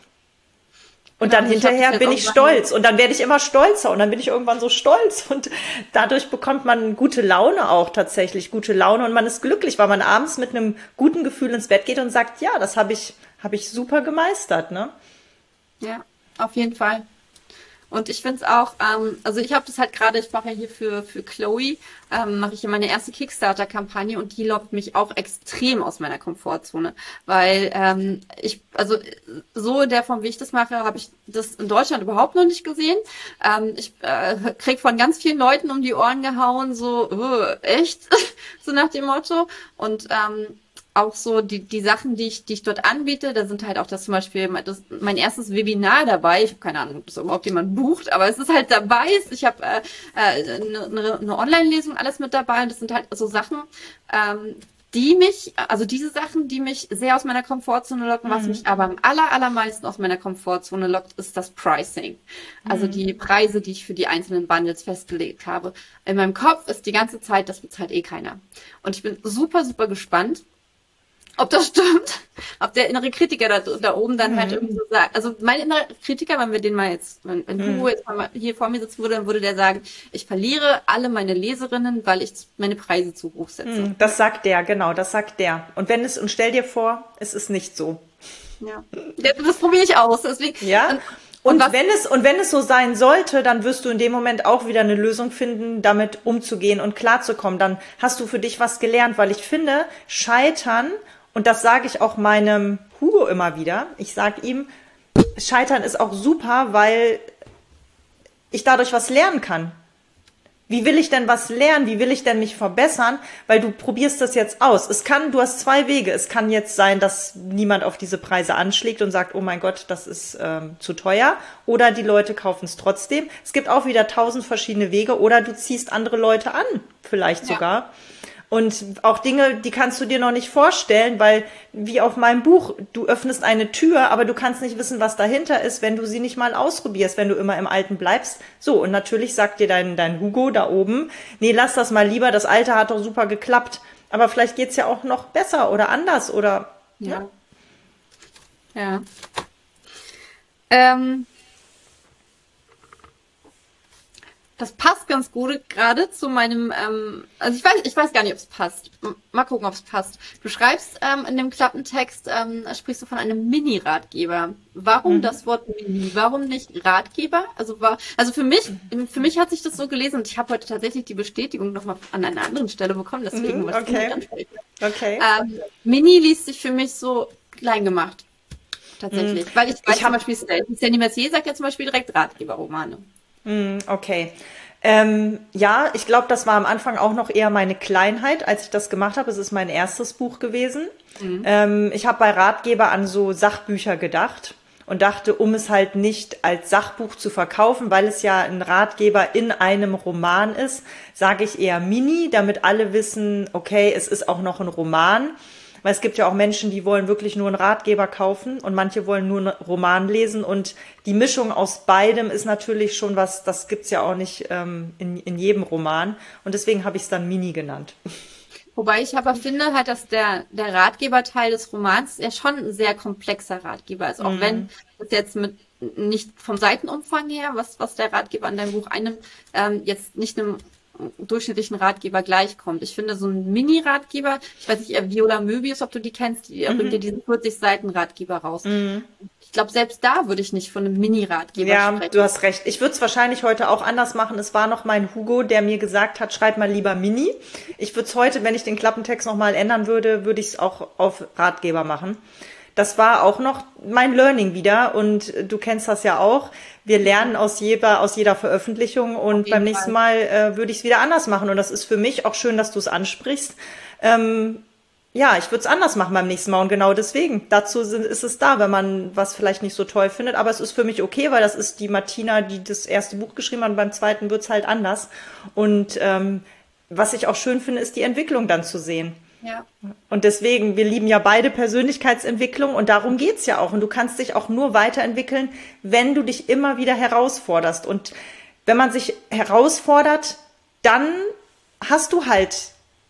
Und genau, dann hinterher bin ich stolz und dann werde ich immer stolzer und dann bin ich irgendwann so stolz und dadurch bekommt man gute Laune auch tatsächlich, gute Laune und man ist glücklich, weil man abends mit einem guten Gefühl ins Bett geht und sagt, ja, das habe ich, habe ich super gemeistert, ne?
Ja, auf jeden Fall. Und ich finde es auch, ähm, also ich habe das halt gerade, ich mache ja hier für für Chloe, ähm, mache ich ja meine erste Kickstarter-Kampagne und die lockt mich auch extrem aus meiner Komfortzone, weil ähm, ich, also so in der Form, wie ich das mache, habe ich das in Deutschland überhaupt noch nicht gesehen. Ähm, ich äh, krieg von ganz vielen Leuten um die Ohren gehauen, so, äh, echt? So nach dem Motto. Und ähm, auch so die die Sachen, die ich die ich dort anbiete, da sind halt auch das zum Beispiel mein, das, mein erstes Webinar dabei. Ich habe keine Ahnung, ob das überhaupt jemand bucht, aber es ist halt dabei. Ich habe äh, eine, eine, eine Online-Lesung alles mit dabei und das sind halt so Sachen, ähm, die mich, also diese Sachen, die mich sehr aus meiner Komfortzone locken. Mhm. Was mich aber am aller allermeisten aus meiner Komfortzone lockt, ist das Pricing. Also mhm. die Preise, die ich für die einzelnen Bundles festgelegt habe. In meinem Kopf ist die ganze Zeit, das bezahlt eh keiner. Und ich bin super super gespannt, ob das stimmt, ob der innere Kritiker da, da oben dann mhm. halt irgendwie so sagt. Also mein innerer Kritiker, wenn wir den mal jetzt, wenn, wenn Hugo mhm. jetzt mal hier vor mir sitzen würde, dann würde der sagen, ich verliere alle meine Leserinnen, weil ich meine Preise zu hoch setze.
Mhm. Das sagt der, genau, das sagt der. Und wenn es, und stell dir vor, es ist nicht so.
Ja, das probiere ich aus. Deswegen,
ja. Und, Und, und wenn es, und wenn es so sein sollte, dann wirst du in dem Moment auch wieder eine Lösung finden, damit umzugehen und klarzukommen. Dann hast du für dich was gelernt, weil ich finde, Scheitern, und das sage ich auch meinem Hugo immer wieder, ich sage ihm, Scheitern ist auch super, weil ich dadurch was lernen kann. Wie will ich denn was lernen? Wie will ich denn mich verbessern? Weil du probierst das jetzt aus. Es kann, du hast zwei Wege. Es kann jetzt sein, dass niemand auf diese Preise anschlägt und sagt, oh mein Gott, das ist ähm, zu teuer. Oder die Leute kaufen es trotzdem. Es gibt auch wieder tausend verschiedene Wege. Oder du ziehst andere Leute an, vielleicht ja. sogar. Und auch Dinge, die kannst du dir noch nicht vorstellen, weil wie auf meinem Buch, du öffnest eine Tür, aber du kannst nicht wissen, was dahinter ist, wenn du sie nicht mal ausprobierst, wenn du immer im Alten bleibst. So, und natürlich sagt dir dein, dein Hugo da oben, nee, lass das mal lieber, das Alte hat doch super geklappt. Aber vielleicht geht's ja auch noch besser oder anders oder...
Ja. ja. Ja. Ähm, das passt ganz gut gerade zu meinem, ähm, also ich weiß, ich weiß gar nicht, ob es passt. M- Mal gucken, ob es passt. Du schreibst ähm, in dem Klappentext, ähm, sprichst du von einem Mini-Ratgeber. Warum
Mhm.
das Wort Mini? Warum nicht Ratgeber? Also war, also für mich, für mich hat sich das so gelesen und ich habe heute tatsächlich die Bestätigung nochmal an einer anderen Stelle bekommen, deswegen
Mhm.
was ich nicht
Okay.
anspreche.
Okay.
Ähm, Mini liest sich für mich so klein gemacht,
Mhm.
tatsächlich. Weil ich weiß
Ich
zum
habe
Beispiel, Stan- Sandy Messier sagt ja zum Beispiel direkt Ratgeberromane.
Mm, Okay. Ähm, ja, ich glaube, das war am Anfang auch noch eher meine Kleinheit, als ich das gemacht habe. Es ist mein erstes Buch gewesen.
Mhm.
Ähm, ich habe bei Ratgeber an so Sachbücher gedacht und dachte, um es halt nicht als Sachbuch zu verkaufen, weil es ja ein Ratgeber in einem Roman ist, sage ich eher Mini, damit alle wissen, okay, es ist auch noch ein Roman. Weil es gibt ja auch Menschen, die wollen wirklich nur einen Ratgeber kaufen und manche wollen nur einen Roman lesen. Und die Mischung aus beidem ist natürlich schon was, das gibt's ja auch nicht ähm, in, in jedem Roman. Und deswegen habe ich es dann Mini genannt.
Wobei ich aber finde halt, dass der, der Ratgeberteil des Romans ja schon ein sehr komplexer Ratgeber ist. Auch wenn es jetzt mit nicht vom Seitenumfang her, was, was der Ratgeber an deinem Buch einnimmt, ähm, jetzt nicht einem durchschnittlichen Ratgeber gleichkommt. Ich finde so ein Mini-Ratgeber, ich weiß nicht, äh, Viola Möbius, ob du die kennst, die bringt ja diesen vierzig Seiten Ratgeber raus. Ich glaube, selbst da würde ich nicht von einem Mini-Ratgeber
Ja, du
sprechen.
hast recht. Ich würde es wahrscheinlich heute auch anders machen. Es war noch mein Hugo, der mir gesagt hat, schreib mal lieber Mini. Ich würde es heute, wenn ich den Klappentext nochmal ändern würde, würde ich es auch auf Ratgeber machen. Das war auch noch mein Learning wieder und du kennst das ja auch. Wir lernen aus jeder, aus jeder Veröffentlichung
Auf
und beim
jeden
nächsten
Fall.
Mal äh, würde ich es wieder anders machen und das ist für mich auch schön, dass du es ansprichst. Ähm, ja, ich würde es anders machen beim nächsten Mal und genau deswegen. Dazu sind, ist es da, wenn man was vielleicht nicht so toll findet. Aber es ist für mich okay, weil das ist die Martina, die das erste Buch geschrieben hat und beim zweiten wird's halt anders. Und ähm, was ich auch schön finde, ist die Entwicklung dann zu sehen.
Ja.
Und deswegen, wir lieben ja beide Persönlichkeitsentwicklung und darum geht's ja auch. Und du kannst dich auch nur weiterentwickeln, wenn du dich immer wieder herausforderst. Und wenn man sich herausfordert, dann hast du halt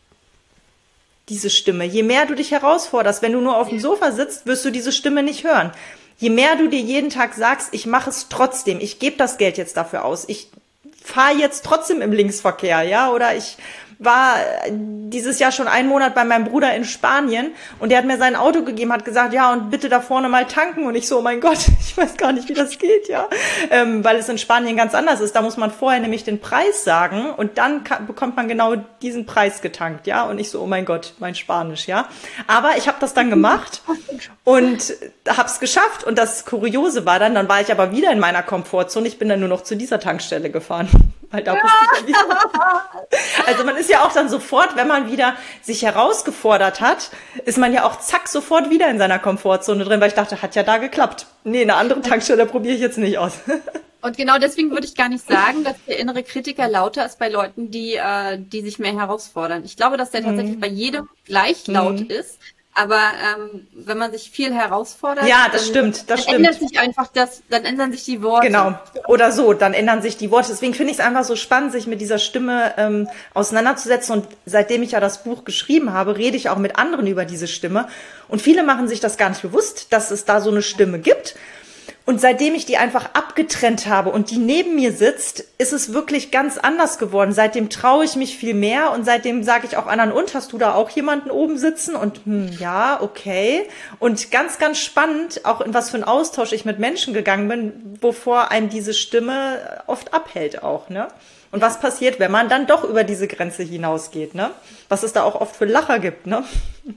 diese Stimme. Je mehr du dich herausforderst, wenn du nur auf dem Sofa sitzt, wirst du diese Stimme nicht hören. Je mehr du dir jeden Tag sagst, ich mache es trotzdem, ich gebe das Geld jetzt dafür aus, ich fahre jetzt trotzdem im Linksverkehr, ja, oder ich war dieses Jahr schon einen Monat bei meinem Bruder in Spanien und der hat mir sein Auto gegeben, hat gesagt, ja, und bitte da vorne mal tanken und ich so, oh mein Gott, ich weiß gar nicht, wie das geht, ja, ähm, weil es in Spanien ganz anders ist. Da muss man vorher nämlich den Preis sagen und dann kann, bekommt man genau diesen Preis getankt, ja, und ich so, oh mein Gott, mein Spanisch, ja. Aber ich habe das dann gemacht und hab's geschafft und das Kuriose war dann, dann war ich aber wieder in meiner Komfortzone, ich bin dann nur noch zu dieser Tankstelle gefahren. Weil da wusste ich ja wieder. Also man ist ja auch dann sofort, wenn man wieder sich herausgefordert hat, ist man ja auch zack sofort wieder in seiner Komfortzone drin, weil ich dachte, hat ja da geklappt. Nee, eine andere Tankstelle probiere ich jetzt nicht aus.
Und genau deswegen würde ich gar nicht sagen, dass der innere Kritiker lauter ist bei Leuten, die, äh, die sich mehr herausfordern. Ich glaube, dass der tatsächlich bei jedem gleich laut ist. Aber ähm, wenn man sich viel herausfordert,
Ja, das
dann,
stimmt, das
dann
stimmt.
ändert sich einfach das, dann ändern sich die Worte.
Genau. Oder so, dann ändern sich die Worte. Deswegen finde ich es einfach so spannend, sich mit dieser Stimme ähm, auseinanderzusetzen. Und seitdem ich ja das Buch geschrieben habe, rede ich auch mit anderen über diese Stimme. Und viele machen sich das gar nicht bewusst, dass es da so eine Stimme gibt. Und seitdem ich die einfach abgetrennt habe und die neben mir sitzt, ist es wirklich ganz anders geworden. Seitdem traue ich mich viel mehr und seitdem sage ich auch anderen, und hast du da auch jemanden oben sitzen? Und hm, ja, okay. Und ganz, ganz spannend, auch in was für einen Austausch ich mit Menschen gegangen bin, wovor einem diese Stimme oft abhält auch, ne? Und was passiert, wenn man dann doch über diese Grenze hinausgeht, ne? Was es da auch oft für Lacher gibt, ne?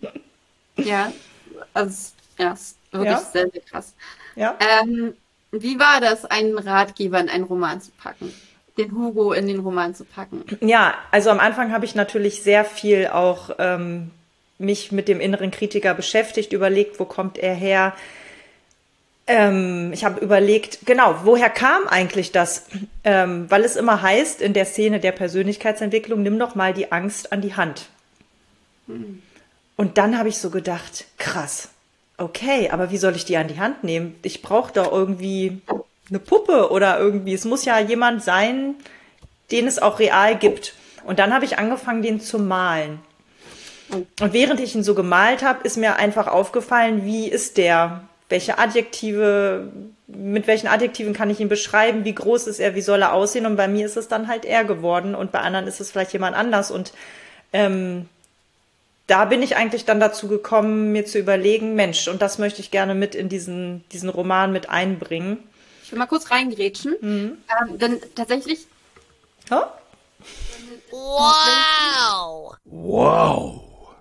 Ja, also ja, ist wirklich
Ja,
sehr, sehr krass.
ja.
Ähm, wie war das, einen Ratgeber in einen Roman zu packen? Den Hugo in den Roman zu packen?
Ja, also am Anfang habe ich natürlich sehr viel auch ähm, mich mit dem inneren Kritiker beschäftigt, überlegt, wo kommt er her? Ähm, ich habe überlegt, genau, woher kam eigentlich das? Ähm, weil es immer heißt, in der Szene der Persönlichkeitsentwicklung, nimm doch mal die Angst an die Hand. Und dann habe ich so gedacht, krass, okay, aber wie soll ich die an die Hand nehmen? Ich brauche doch irgendwie eine Puppe oder irgendwie, es muss ja jemand sein, den es auch real gibt. Und dann habe ich angefangen, den zu malen. Und während ich ihn so gemalt habe, ist mir einfach aufgefallen, wie ist der welche Adjektive, mit welchen Adjektiven kann ich ihn beschreiben, wie groß ist er, wie soll er aussehen, und bei mir ist es dann halt er geworden und bei anderen ist es vielleicht jemand anders, und ähm, da bin ich eigentlich dann dazu gekommen, mir zu überlegen, Mensch, und das möchte ich gerne mit in diesen, diesen Roman mit einbringen.
Ich will mal kurz reingrätschen. Mhm. Ähm, denn tatsächlich.
Oh?
Wow! Wow!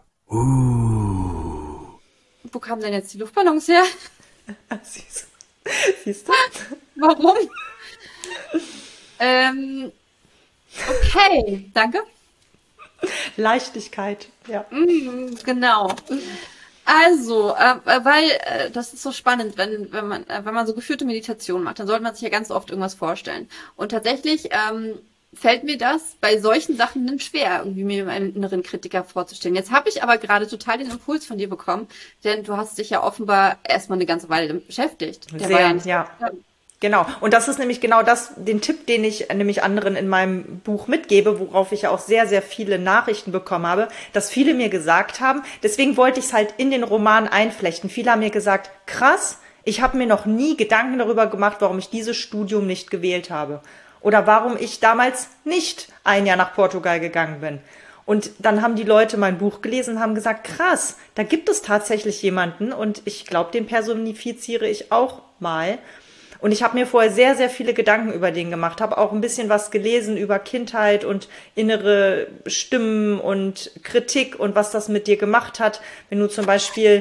Uh.
Wo kamen denn jetzt die Luftballons her?
Siehst, siehst du?
Warum? ähm, okay, danke.
Leichtigkeit, ja.
Mm, genau. Also, äh, weil äh, das ist so spannend, wenn wenn man äh, wenn man so geführte Meditation macht, dann sollte man sich ja ganz oft irgendwas vorstellen. Und tatsächlich ähm, fällt mir das bei solchen Sachen dann schwer, irgendwie mir meinen inneren Kritiker vorzustellen. Jetzt habe ich aber gerade total den Impuls von dir bekommen, denn du hast dich ja offenbar erstmal eine ganze Weile damit beschäftigt. Der
Sehr,
war ja nicht
ja.
so-
Genau. Und das ist nämlich genau das, den Tipp, den ich nämlich anderen in meinem Buch mitgebe, worauf ich ja auch sehr, sehr viele Nachrichten bekommen habe, dass viele mir gesagt haben, deswegen wollte ich es halt in den Roman einflechten. Viele haben mir gesagt, krass, ich habe mir noch nie Gedanken darüber gemacht, warum ich dieses Studium nicht gewählt habe. Oder warum ich damals nicht ein Jahr nach Portugal gegangen bin. Und dann haben die Leute mein Buch gelesen und haben gesagt, krass, da gibt es tatsächlich jemanden, und ich glaube, den personifiziere ich auch mal. Und ich habe mir vorher sehr, sehr viele Gedanken über den gemacht, habe auch ein bisschen was gelesen über Kindheit und innere Stimmen und Kritik und was das mit dir gemacht hat. Wenn du zum Beispiel,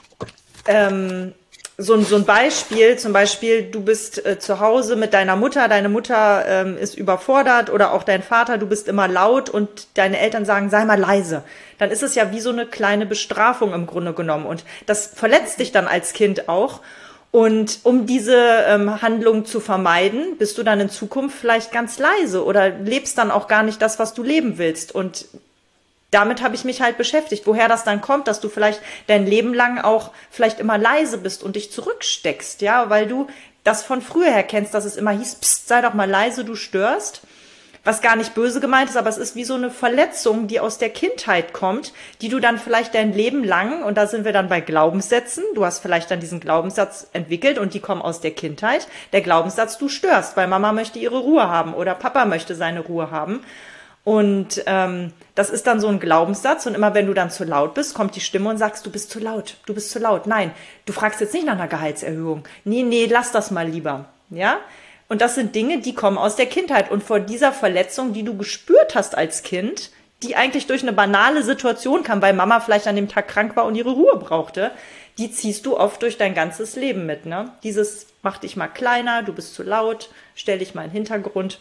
ähm, so, ein- so ein Beispiel, zum Beispiel, du bist äh, zu Hause mit deiner Mutter, deine Mutter ähm, ist überfordert, oder auch dein Vater, du bist immer laut und deine Eltern sagen, sei mal leise. Dann ist es ja wie so eine kleine Bestrafung im Grunde genommen, und das verletzt dich dann als Kind auch. Und um diese ähm, Handlung zu vermeiden, bist du dann in Zukunft vielleicht ganz leise oder lebst dann auch gar nicht das, was du leben willst. Und damit habe ich mich halt beschäftigt, woher das dann kommt, dass du vielleicht dein Leben lang auch vielleicht immer leise bist und dich zurücksteckst, ja, weil du das von früher her kennst, dass es immer hieß, pst, sei doch mal leise, du störst. Was gar nicht böse gemeint ist, aber es ist wie so eine Verletzung, die aus der Kindheit kommt, die du dann vielleicht dein Leben lang, und da sind wir dann bei Glaubenssätzen, du hast vielleicht dann diesen Glaubenssatz entwickelt und die kommen aus der Kindheit, der Glaubenssatz, du störst, weil Mama möchte ihre Ruhe haben oder Papa möchte seine Ruhe haben. Und ähm, das ist dann so ein Glaubenssatz, und immer wenn du dann zu laut bist, kommt die Stimme und sagst, du bist zu laut, du bist zu laut. Nein, du fragst jetzt nicht nach einer Gehaltserhöhung. Nee, nee, lass das mal lieber, ja? Und das sind Dinge, die kommen aus der Kindheit. Und vor dieser Verletzung, die du gespürt hast als Kind, die eigentlich durch eine banale Situation kam, weil Mama vielleicht an dem Tag krank war und ihre Ruhe brauchte, die ziehst du oft durch dein ganzes Leben mit, ne? Dieses, mach dich mal kleiner, du bist zu laut, stell dich mal in den Hintergrund.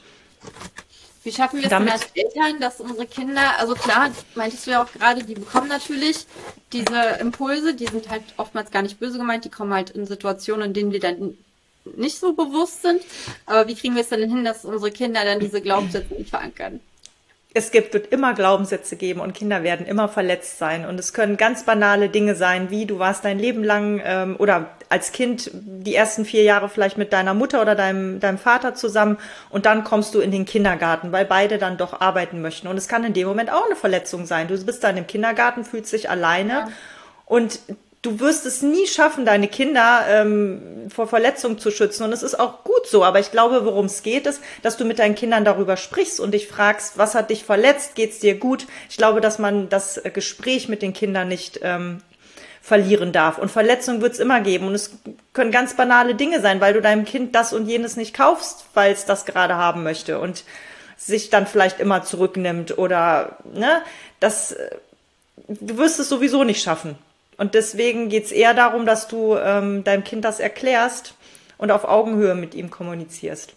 Wie schaffen wir es
Damit-
denn als Eltern, dass unsere Kinder, also klar, meintest du ja auch gerade, die bekommen natürlich diese Impulse, die sind halt oftmals gar nicht böse gemeint, die kommen halt in Situationen, in denen wir dann nicht so bewusst sind. Aber wie kriegen wir es denn hin, dass unsere Kinder dann diese Glaubenssätze nicht verankern?
Es gibt, wird immer Glaubenssätze geben, und Kinder werden immer verletzt sein. Und es können ganz banale Dinge sein, wie du warst dein Leben lang ähm, oder als Kind die ersten vier Jahre vielleicht mit deiner Mutter oder deinem, deinem Vater zusammen, und dann kommst du in den Kindergarten, weil beide dann doch arbeiten möchten. Und es kann in dem Moment auch eine Verletzung sein. Du bist dann im Kindergarten, fühlst dich alleine,
Ja.
und du wirst es nie schaffen, deine Kinder ähm, vor Verletzungen zu schützen. Und es ist auch gut so. Aber ich glaube, worum es geht, ist, dass du mit deinen Kindern darüber sprichst und dich fragst, was hat dich verletzt? Geht's dir gut? Ich glaube, dass man das Gespräch mit den Kindern nicht ähm, verlieren darf. Und Verletzungen wird es immer geben. Und es können ganz banale Dinge sein, weil du deinem Kind das und jenes nicht kaufst, weil es das gerade haben möchte und sich dann vielleicht immer zurücknimmt oder, ne, das, äh, du wirst es sowieso nicht schaffen. Und deswegen geht's eher darum, dass du ähm, deinem Kind das erklärst und auf Augenhöhe mit ihm kommunizierst.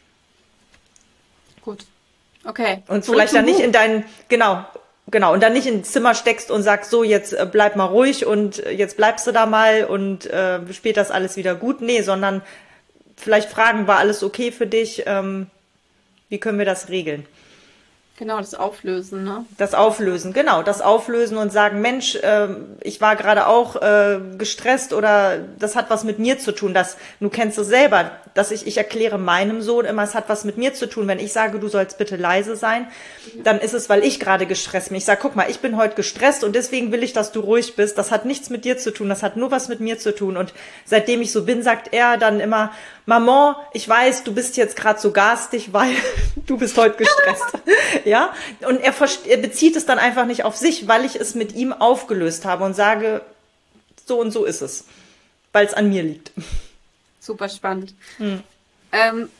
Gut. Okay.
Und
Zurück
vielleicht
zum
dann nicht
Buch.
in dein, genau, genau, und dann nicht ins Zimmer steckst und sagst, so, jetzt äh, bleib mal ruhig und äh, jetzt bleibst du da mal und äh, später ist alles wieder gut. Nee, sondern vielleicht fragen, war alles okay für dich? Ähm, wie können wir das regeln?
Genau, das Auflösen, ne?
Das Auflösen, genau, das Auflösen und sagen, Mensch, ähm, ich war gerade auch äh, gestresst oder das hat was mit mir zu tun. Das, du kennst es selber, dass ich, ich erkläre meinem Sohn immer, es hat was mit mir zu tun. Wenn ich sage, du sollst bitte leise sein, dann ist es, weil ich gerade gestresst bin. Ich sage, guck mal, ich bin heute gestresst und deswegen will ich, dass du ruhig bist. Das hat nichts mit dir zu tun, das hat nur was mit mir zu tun. Und seitdem ich so bin, sagt er dann immer, Maman, ich weiß, du bist jetzt gerade so garstig, weil du bist heute gestresst. Ja, und er, er bezieht es dann einfach nicht auf sich, weil ich es mit ihm aufgelöst habe und sage, so und so ist es, weil es an mir liegt.
Super spannend.
Hm.
Ähm,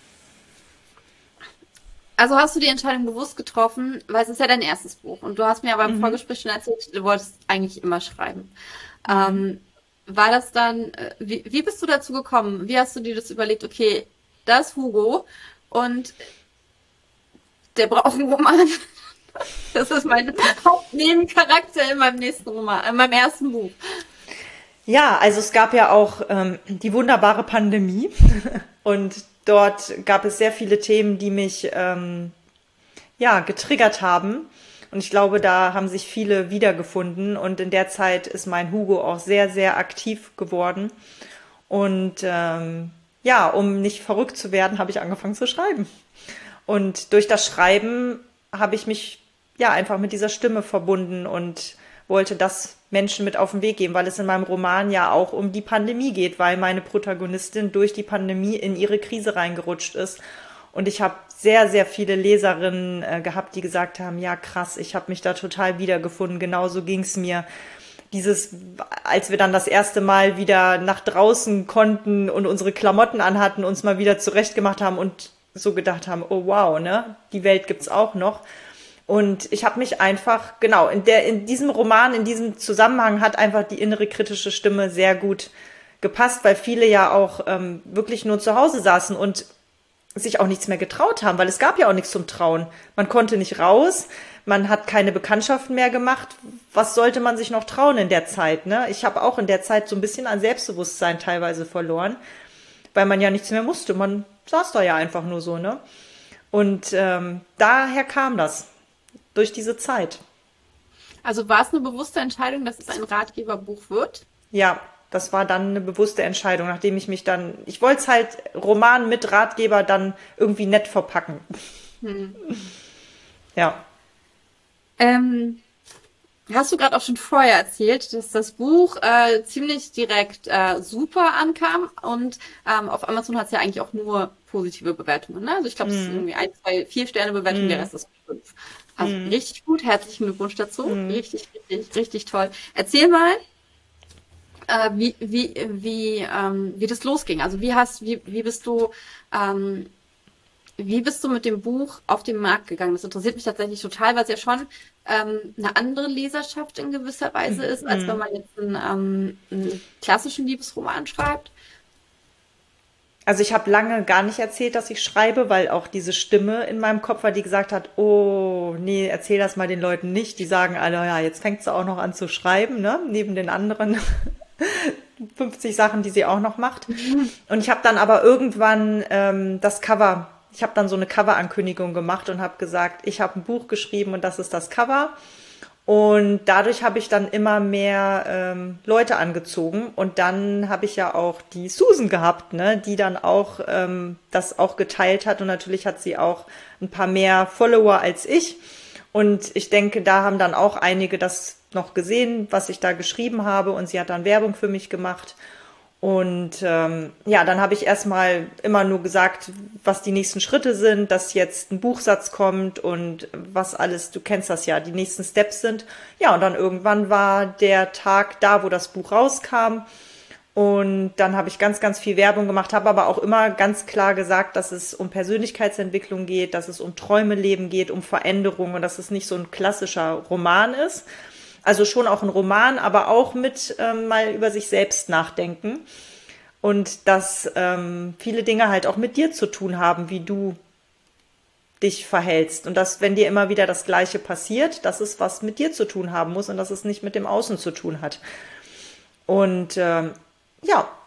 also hast du die Entscheidung bewusst getroffen, weil es ist ja dein erstes Buch und du hast mir aber im
Mhm.
Vorgespräch schon erzählt, du wolltest eigentlich immer schreiben. Ähm, war das dann, äh, wie, wie bist du dazu gekommen? Wie hast du dir das überlegt? Okay, da ist Hugo und der braucht einen Roman. Das ist mein Hauptnebencharakter in meinem nächsten Roman, in meinem ersten Buch.
Ja, also es gab ja auch ähm, die wunderbare Pandemie und dort gab es sehr viele Themen, die mich ähm, ja getriggert haben. Und ich glaube, da haben sich viele wiedergefunden. Und in der Zeit ist mein Hugo auch sehr, sehr aktiv geworden. Und ähm, ja, um nicht verrückt zu werden, habe ich angefangen zu schreiben. Und durch das Schreiben habe ich mich ja einfach mit dieser Stimme verbunden und wollte das Menschen mit auf den Weg geben, weil es in meinem Roman ja auch um die Pandemie geht, weil meine Protagonistin durch die Pandemie in ihre Krise reingerutscht ist. Und ich habe sehr, sehr viele Leserinnen äh, gehabt, die gesagt haben, ja krass, ich habe mich da total wiedergefunden, genauso ging's mir. Dieses, als wir dann das erste Mal wieder nach draußen konnten und unsere Klamotten anhatten, uns mal wieder zurechtgemacht haben und so gedacht haben, oh wow, ne, die Welt gibt's auch noch. Und ich habe mich einfach, genau, in der, in diesem Roman, in diesem Zusammenhang hat einfach die innere kritische Stimme sehr gut gepasst, weil viele ja auch ähm, wirklich nur zu Hause saßen und sich auch nichts mehr getraut haben, weil es gab ja auch nichts zum Trauen. Man konnte nicht raus, man hat keine Bekanntschaften mehr gemacht. Was sollte man sich noch trauen in der Zeit, ne? Ich habe auch in der Zeit so ein bisschen an Selbstbewusstsein teilweise verloren, weil man ja nichts mehr musste. Man saß da ja einfach nur so, ne? Und ähm, daher kam das. Durch diese Zeit.
Also war es eine bewusste Entscheidung, dass es ein Ratgeberbuch wird?
Ja, das war dann eine bewusste Entscheidung, nachdem ich mich dann, ich wollte es halt Roman mit Ratgeber dann irgendwie nett verpacken.
Hm.
Ja.
Ähm, hast du gerade auch schon vorher erzählt, dass das Buch äh, ziemlich direkt äh, super ankam und ähm, auf Amazon hat es ja eigentlich auch nur positive Bewertungen. Ne? Also ich glaube, es ist irgendwie ein, zwei, vier Sterne Bewertung,
Mm.
der Rest ist fünf. Also
Mm.
richtig gut, herzlichen Glückwunsch dazu.
Mm.
Richtig, richtig, richtig toll. Erzähl mal, äh, wie, wie, wie, ähm, wie das losging. Also wie hast, wie, wie bist du, ähm, wie bist du mit dem Buch auf den Markt gegangen? Das interessiert mich tatsächlich total, weil es ja schon ähm, eine andere Leserschaft in gewisser Weise ist, als wenn man jetzt einen, ähm, einen klassischen Liebesroman schreibt.
Also ich habe lange gar nicht erzählt, dass ich schreibe, weil auch diese Stimme in meinem Kopf war, die gesagt hat, oh, nee, erzähl das mal den Leuten nicht. Die sagen alle, ja, jetzt fängt sie auch noch an zu schreiben, ne? Neben den anderen fünfzig Sachen, die sie auch noch macht. Und ich habe dann aber irgendwann ähm, das Cover, ich habe dann so eine Cover-Ankündigung gemacht und habe gesagt, ich habe ein Buch geschrieben und das ist das Cover. Und dadurch habe ich dann immer mehr ähm, Leute angezogen. Und dann habe ich ja auch die Susan gehabt, ne, die dann auch ähm, das auch geteilt hat. Und natürlich hat sie auch ein paar mehr Follower als ich. Und ich denke, da haben dann auch einige das noch gesehen, was ich da geschrieben habe. Und sie hat dann Werbung für mich gemacht. Und ähm, ja, dann habe ich erstmal immer nur gesagt, was die nächsten Schritte sind, dass jetzt ein Buchsatz kommt und was alles, du kennst das ja, die nächsten Steps sind. Ja, und dann irgendwann war der Tag da, wo das Buch rauskam. Und dann habe ich ganz, ganz viel Werbung gemacht, habe aber auch immer ganz klar gesagt, dass es um Persönlichkeitsentwicklung geht, dass es um Träume leben geht, um Veränderung und dass es nicht so ein klassischer Roman ist. Also schon auch ein Roman, aber auch mit ähm, mal über sich selbst nachdenken. Und dass ähm, viele Dinge halt auch mit dir zu tun haben, wie du dich verhältst. Und dass, wenn dir immer wieder das Gleiche passiert, dass es was mit dir zu tun haben muss und dass es nicht mit dem Außen zu tun hat. Und ähm, ja,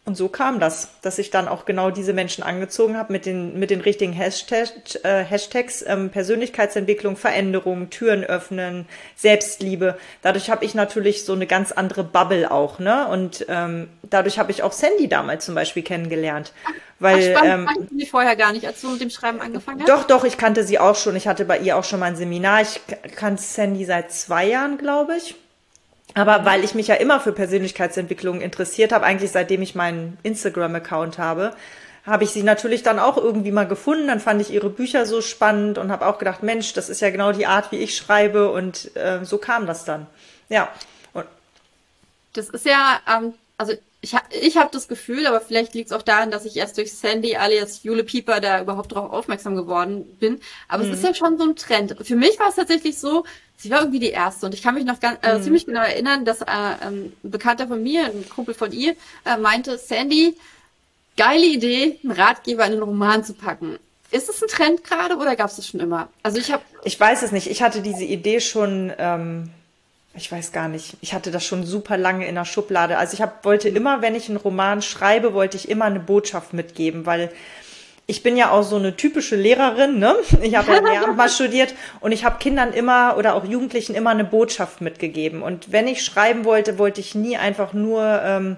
Und so kam das, dass ich dann auch genau diese Menschen angezogen habe mit den mit den richtigen Hashtag, äh, Hashtags, ähm, Persönlichkeitsentwicklung, Veränderung, Türen öffnen, Selbstliebe. Dadurch habe ich natürlich so eine ganz andere Bubble auch, ne? Und ähm, dadurch habe ich auch Sandy damals zum Beispiel kennengelernt, weil
Ach, spannend,
ähm,
kannte sie vorher gar nicht, als du mit dem Schreiben angefangen hast?
doch, doch, ich kannte sie auch schon. Ich hatte bei ihr auch schon mal ein Seminar. Ich kannte Sandy seit zwei Jahren, glaube ich. Aber weil ich mich ja immer für Persönlichkeitsentwicklung interessiert habe, eigentlich seitdem ich meinen Instagram-Account habe, habe ich sie natürlich dann auch irgendwie mal gefunden. Dann fand ich ihre Bücher so spannend und habe auch gedacht, Mensch, das ist ja genau die Art, wie ich schreibe. Und äh, so kam das dann. Ja. Und,
Das ist ja, ähm, also ich, ha ich habe das Gefühl, aber vielleicht liegt es auch daran, dass ich erst durch Sandy alias Jule Pieper da überhaupt darauf aufmerksam geworden bin. Aber es ist ja schon so ein Trend. Für mich war es tatsächlich so, sie war irgendwie die Erste. Und ich kann mich noch ganz, äh, ziemlich genau erinnern, dass äh, ähm, ein Bekannter von mir, ein Kumpel von ihr, äh, meinte, Sandy, geile Idee, einen Ratgeber in einen Roman zu packen. Ist es ein Trend gerade oder gab es das schon immer? Also ich habe
ich weiß es nicht. Ich hatte diese Idee schon, ähm, ich weiß gar nicht. Ich hatte das schon super lange in der Schublade. Also ich hab, wollte immer, wenn ich einen Roman schreibe, wollte ich immer eine Botschaft mitgeben, weil ich bin ja auch so eine typische Lehrerin, ne? Ich habe ja Lehramt mal studiert und ich habe Kindern immer oder auch Jugendlichen immer eine Botschaft mitgegeben. Und wenn ich schreiben wollte, wollte ich nie einfach nur ähm,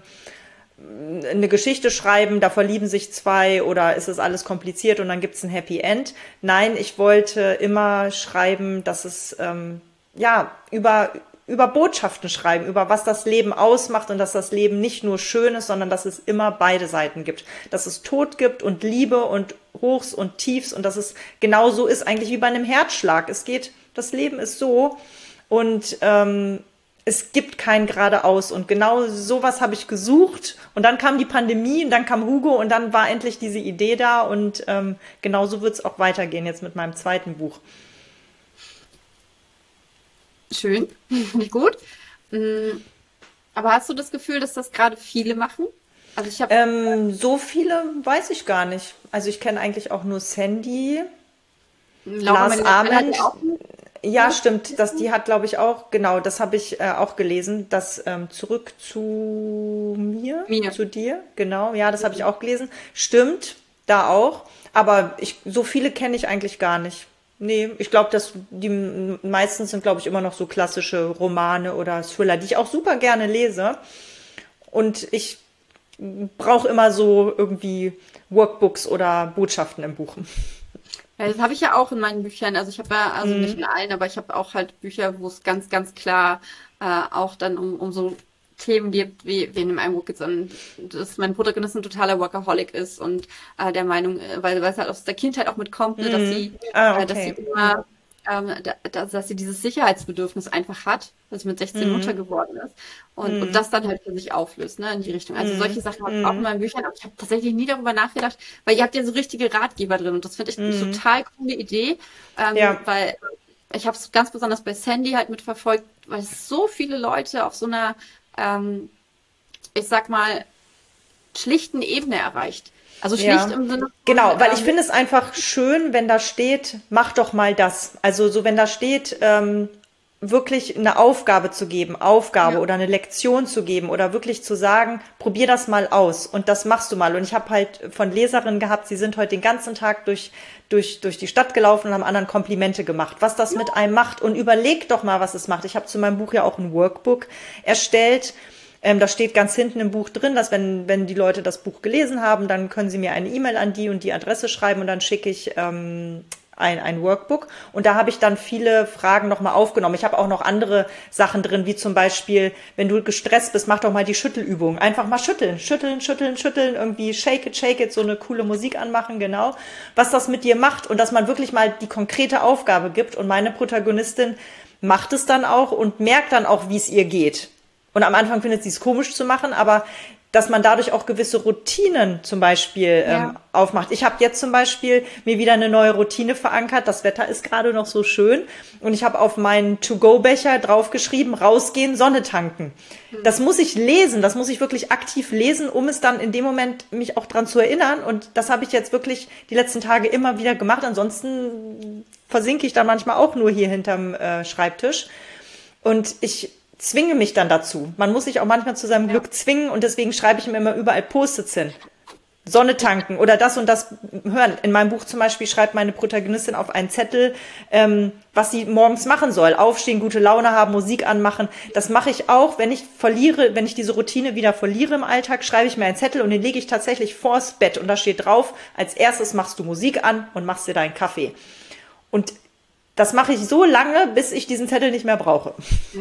eine Geschichte schreiben, da verlieben sich zwei oder ist es alles kompliziert und dann gibt's ein Happy End. Nein, ich wollte immer schreiben, dass es ähm, ja über über Botschaften schreiben, über was das Leben ausmacht und dass das Leben nicht nur schön ist, sondern dass es immer beide Seiten gibt. Dass es Tod gibt und Liebe und Hochs und Tiefs und dass es genau so ist, eigentlich wie bei einem Herzschlag. Es geht, das Leben ist so und ähm, es gibt kein geradeaus und genau sowas habe ich gesucht und dann kam die Pandemie und dann kam Hugo und dann war endlich diese Idee da und ähm, genauso wird es auch weitergehen jetzt mit meinem zweiten Buch.
schön, finde ich gut. Mm, Aber hast du das Gefühl, dass das gerade viele machen? Also ich habe,
Ähm, so viele weiß ich gar nicht. Also ich kenne eigentlich auch nur Sandy,
Laura
Lars
Marlina Seiler hat
Ament.
ja auch ein
Ja,
Buch.
stimmt. Das, die hat, glaube ich, auch, genau, das habe ich äh, auch gelesen. Das ähm, Zurück zu mir,
Mir.
zu dir, genau. Ja, das habe ich auch gelesen. Stimmt, da auch. Aber ich, so viele kenne ich eigentlich gar nicht. Nee, ich glaube, dass die m- meisten sind, glaube ich, immer noch so klassische Romane oder Thriller, die ich auch super gerne lese. Und ich brauche immer so irgendwie Workbooks oder Botschaften im Buch.
Ja, das habe ich ja auch in meinen Büchern. Also ich habe ja, also nicht in allen, aber ich habe auch halt Bücher, wo es ganz, ganz klar äh, auch dann um, um so Themen gibt, wie, wie in einem Buch geht es an, dass mein Protagonist ein totaler Workaholic ist und äh, der Meinung, äh, weil, weil es halt aus der Kindheit auch mitkommt, ne, dass sie,
Ah,
äh, dass sie
okay.
immer, ähm, da, dass, dass sie dieses Sicherheitsbedürfnis einfach hat, dass sie mit sechzehn Mutter geworden ist und, und das dann halt für sich auflöst, ne, in die Richtung. Also solche Sachen habe ich auch in meinen Büchern, aber ich habe tatsächlich nie darüber nachgedacht, weil ihr habt ja so richtige Ratgeber drin und das finde ich eine total coole Idee, ähm,
Ja.
weil ich habe es ganz besonders bei Sandy halt mitverfolgt, weil es so viele Leute auf so einer, ähm, ich sag mal, schlichten Ebene erreicht. Also schlicht
Ja,
im Sinne von,
genau, weil ich
ähm,
finde es einfach schön, wenn da steht, mach doch mal das. Also so, wenn da steht, ähm, wirklich eine Aufgabe zu geben, Aufgabe
ja.
oder eine Lektion zu geben oder wirklich zu sagen, probier das mal aus und das machst du mal. Und ich habe halt von Leserinnen gehabt, sie sind heute den ganzen Tag durch, durch, durch die Stadt gelaufen und haben anderen Komplimente gemacht, was das mit einem macht und überleg doch mal, was es macht. Ich habe zu meinem Buch ja auch ein Workbook erstellt. Ähm, da steht ganz hinten im Buch drin, dass wenn, wenn die Leute das Buch gelesen haben, dann können sie mir eine E-Mail an die und die Adresse schreiben und dann schicke ich ähm, ein, ein Workbook. Und da habe ich dann viele Fragen nochmal aufgenommen. Ich habe auch noch andere Sachen drin, wie zum Beispiel, wenn du gestresst bist, mach doch mal die Schüttelübung. Einfach mal schütteln, schütteln, schütteln, schütteln, irgendwie shake it, shake it, so eine coole Musik anmachen, genau. Was das mit dir macht und dass man wirklich mal die konkrete Aufgabe gibt. Und meine Protagonistin macht es dann auch und merkt dann auch, wie es ihr geht. Und am Anfang findet sie es komisch zu machen, aber dass man dadurch auch gewisse Routinen zum Beispiel ähm,
Ja.
aufmacht. Ich habe jetzt zum Beispiel mir wieder eine neue Routine verankert. Das Wetter ist gerade noch so schön. Und ich habe auf meinen To-Go-Becher draufgeschrieben, rausgehen, Sonne tanken. Das muss ich lesen, das muss ich wirklich aktiv lesen, um es dann in dem Moment mich auch dran zu erinnern. Und das habe ich jetzt wirklich die letzten Tage immer wieder gemacht. Ansonsten versinke ich dann manchmal auch nur hier hinterm äh, Schreibtisch. Und ich zwinge mich dann dazu. Man muss sich auch manchmal zu seinem
Ja.
Glück zwingen und deswegen schreibe ich mir immer überall Post-its hin. Sonne tanken oder das und das hören. In meinem Buch zum Beispiel schreibt meine Protagonistin auf einen Zettel, ähm, was sie morgens machen soll. Aufstehen, gute Laune haben, Musik anmachen. Das mache ich auch, wenn ich verliere, wenn ich diese Routine wieder verliere im Alltag, schreibe ich mir einen Zettel und den lege ich tatsächlich vors Bett und da steht drauf, als erstes machst du Musik an und machst dir deinen Kaffee. Und das mache ich so lange, bis ich diesen Zettel nicht mehr brauche.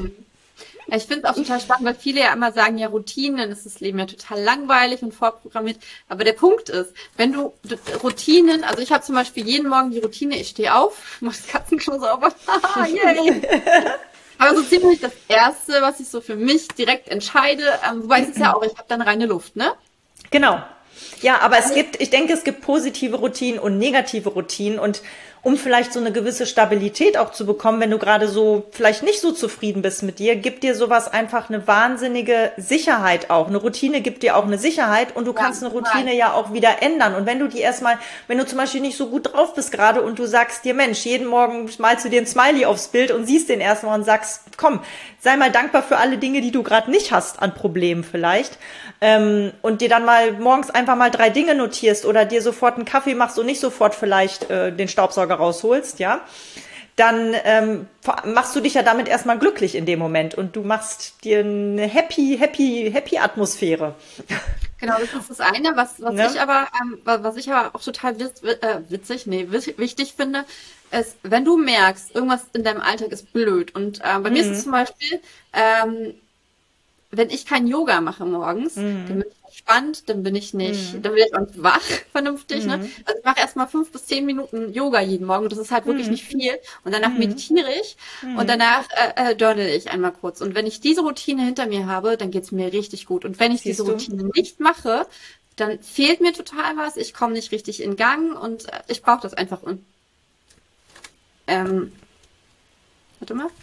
Ja, ich finde es auch total spannend, weil viele ja immer sagen, ja, Routinen, dann ist das Leben ja total langweilig und vorprogrammiert. Aber der Punkt ist, wenn du d- Routinen, also ich habe zum Beispiel jeden Morgen die Routine, ich stehe auf, mach das Katzenklo sauber, haha, yay. Aber so ziemlich das Erste, was ich so für mich direkt entscheide, ähm, wobei es ist ja auch, ich habe dann reine Luft, ne?
Genau. Ja, aber es gibt, ich denke, es gibt positive Routinen und negative Routinen und um vielleicht so eine gewisse Stabilität auch zu bekommen, wenn du gerade so vielleicht nicht so zufrieden bist mit dir, gibt dir sowas einfach eine wahnsinnige Sicherheit auch. Eine Routine gibt dir auch eine Sicherheit und du kannst eine Routine ja auch wieder ändern. Und wenn du die erstmal, wenn du zum Beispiel nicht so gut drauf bist gerade und du sagst dir, Mensch, jeden Morgen malst du dir ein Smiley aufs Bild und siehst den erstmal und sagst, komm, sei mal dankbar für alle Dinge, die du gerade nicht hast an Problemen vielleicht. Ähm, und dir dann mal morgens einfach mal drei Dinge notierst oder dir sofort einen Kaffee machst und nicht sofort vielleicht äh, den Staubsauger rausholst, ja, dann ähm, machst du dich ja damit erstmal glücklich in dem Moment und du machst dir eine happy, happy, happy Atmosphäre.
Genau, das ist das eine, was, was
Ne?
ich aber, ähm, wa- was ich aber auch total witz, äh, witzig, nee, wis- wichtig finde, ist, wenn du merkst, irgendwas in deinem Alltag ist blöd und äh, bei mir ist es zum Beispiel, ähm, wenn ich kein Yoga mache morgens, dann bin ich entspannt, dann bin ich nicht, dann bin ich auch nicht wach, vernünftig, ne? Also ich mache erstmal fünf bis zehn Minuten Yoga jeden Morgen und das ist halt wirklich nicht viel und danach meditiere ich und danach äh, äh, journal ich einmal kurz und wenn ich diese Routine hinter mir habe, dann geht's mir richtig gut und wenn ich
Siehst
diese
du?
Routine nicht mache, dann fehlt mir total was, ich komme nicht richtig in Gang und äh, ich brauche das einfach. Und, ähm, warte mal.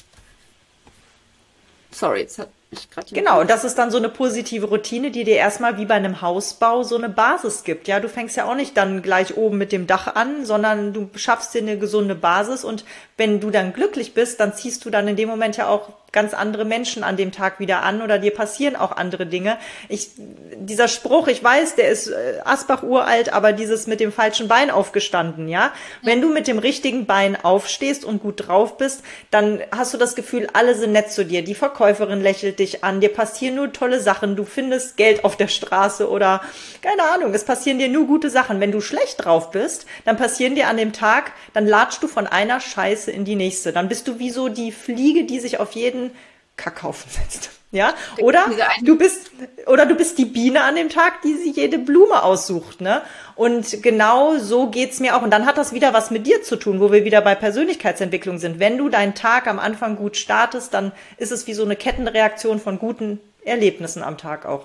Sorry, jetzt hat mich gerade
Genau, und das ist dann so eine positive Routine, die dir erstmal wie bei einem Hausbau so eine Basis gibt. Ja, du fängst ja auch nicht dann gleich oben mit dem Dach an, sondern du schaffst dir eine gesunde Basis und wenn du dann glücklich bist, dann ziehst du dann in dem Moment ja auch ganz andere Menschen an dem Tag wieder an oder dir passieren auch andere Dinge. Ich, dieser Spruch, ich weiß, der ist äh, Asbach uralt, aber dieses mit dem falschen Bein aufgestanden, ja? Wenn du mit dem richtigen Bein aufstehst und gut drauf bist, dann hast du das Gefühl, alle sind nett zu dir. Die Verkäuferin lächelt dich an, dir passieren nur tolle Sachen, du findest Geld auf der Straße oder keine Ahnung, es passieren dir nur gute Sachen. Wenn du schlecht drauf bist, dann passieren dir an dem Tag, dann latschst du von einer Scheiße in die nächste. Dann bist du wie so die Fliege, die sich auf jeden Kackhaufen setzt. Ja? Oder du bist, oder du bist die Biene an dem Tag, die sich jede Blume aussucht, ne? Und genau so geht's mir auch. Und dann hat das wieder was mit dir zu tun, wo wir wieder bei Persönlichkeitsentwicklung sind. Wenn du deinen Tag am Anfang gut startest, dann ist es wie so eine Kettenreaktion von guten Erlebnissen am Tag auch.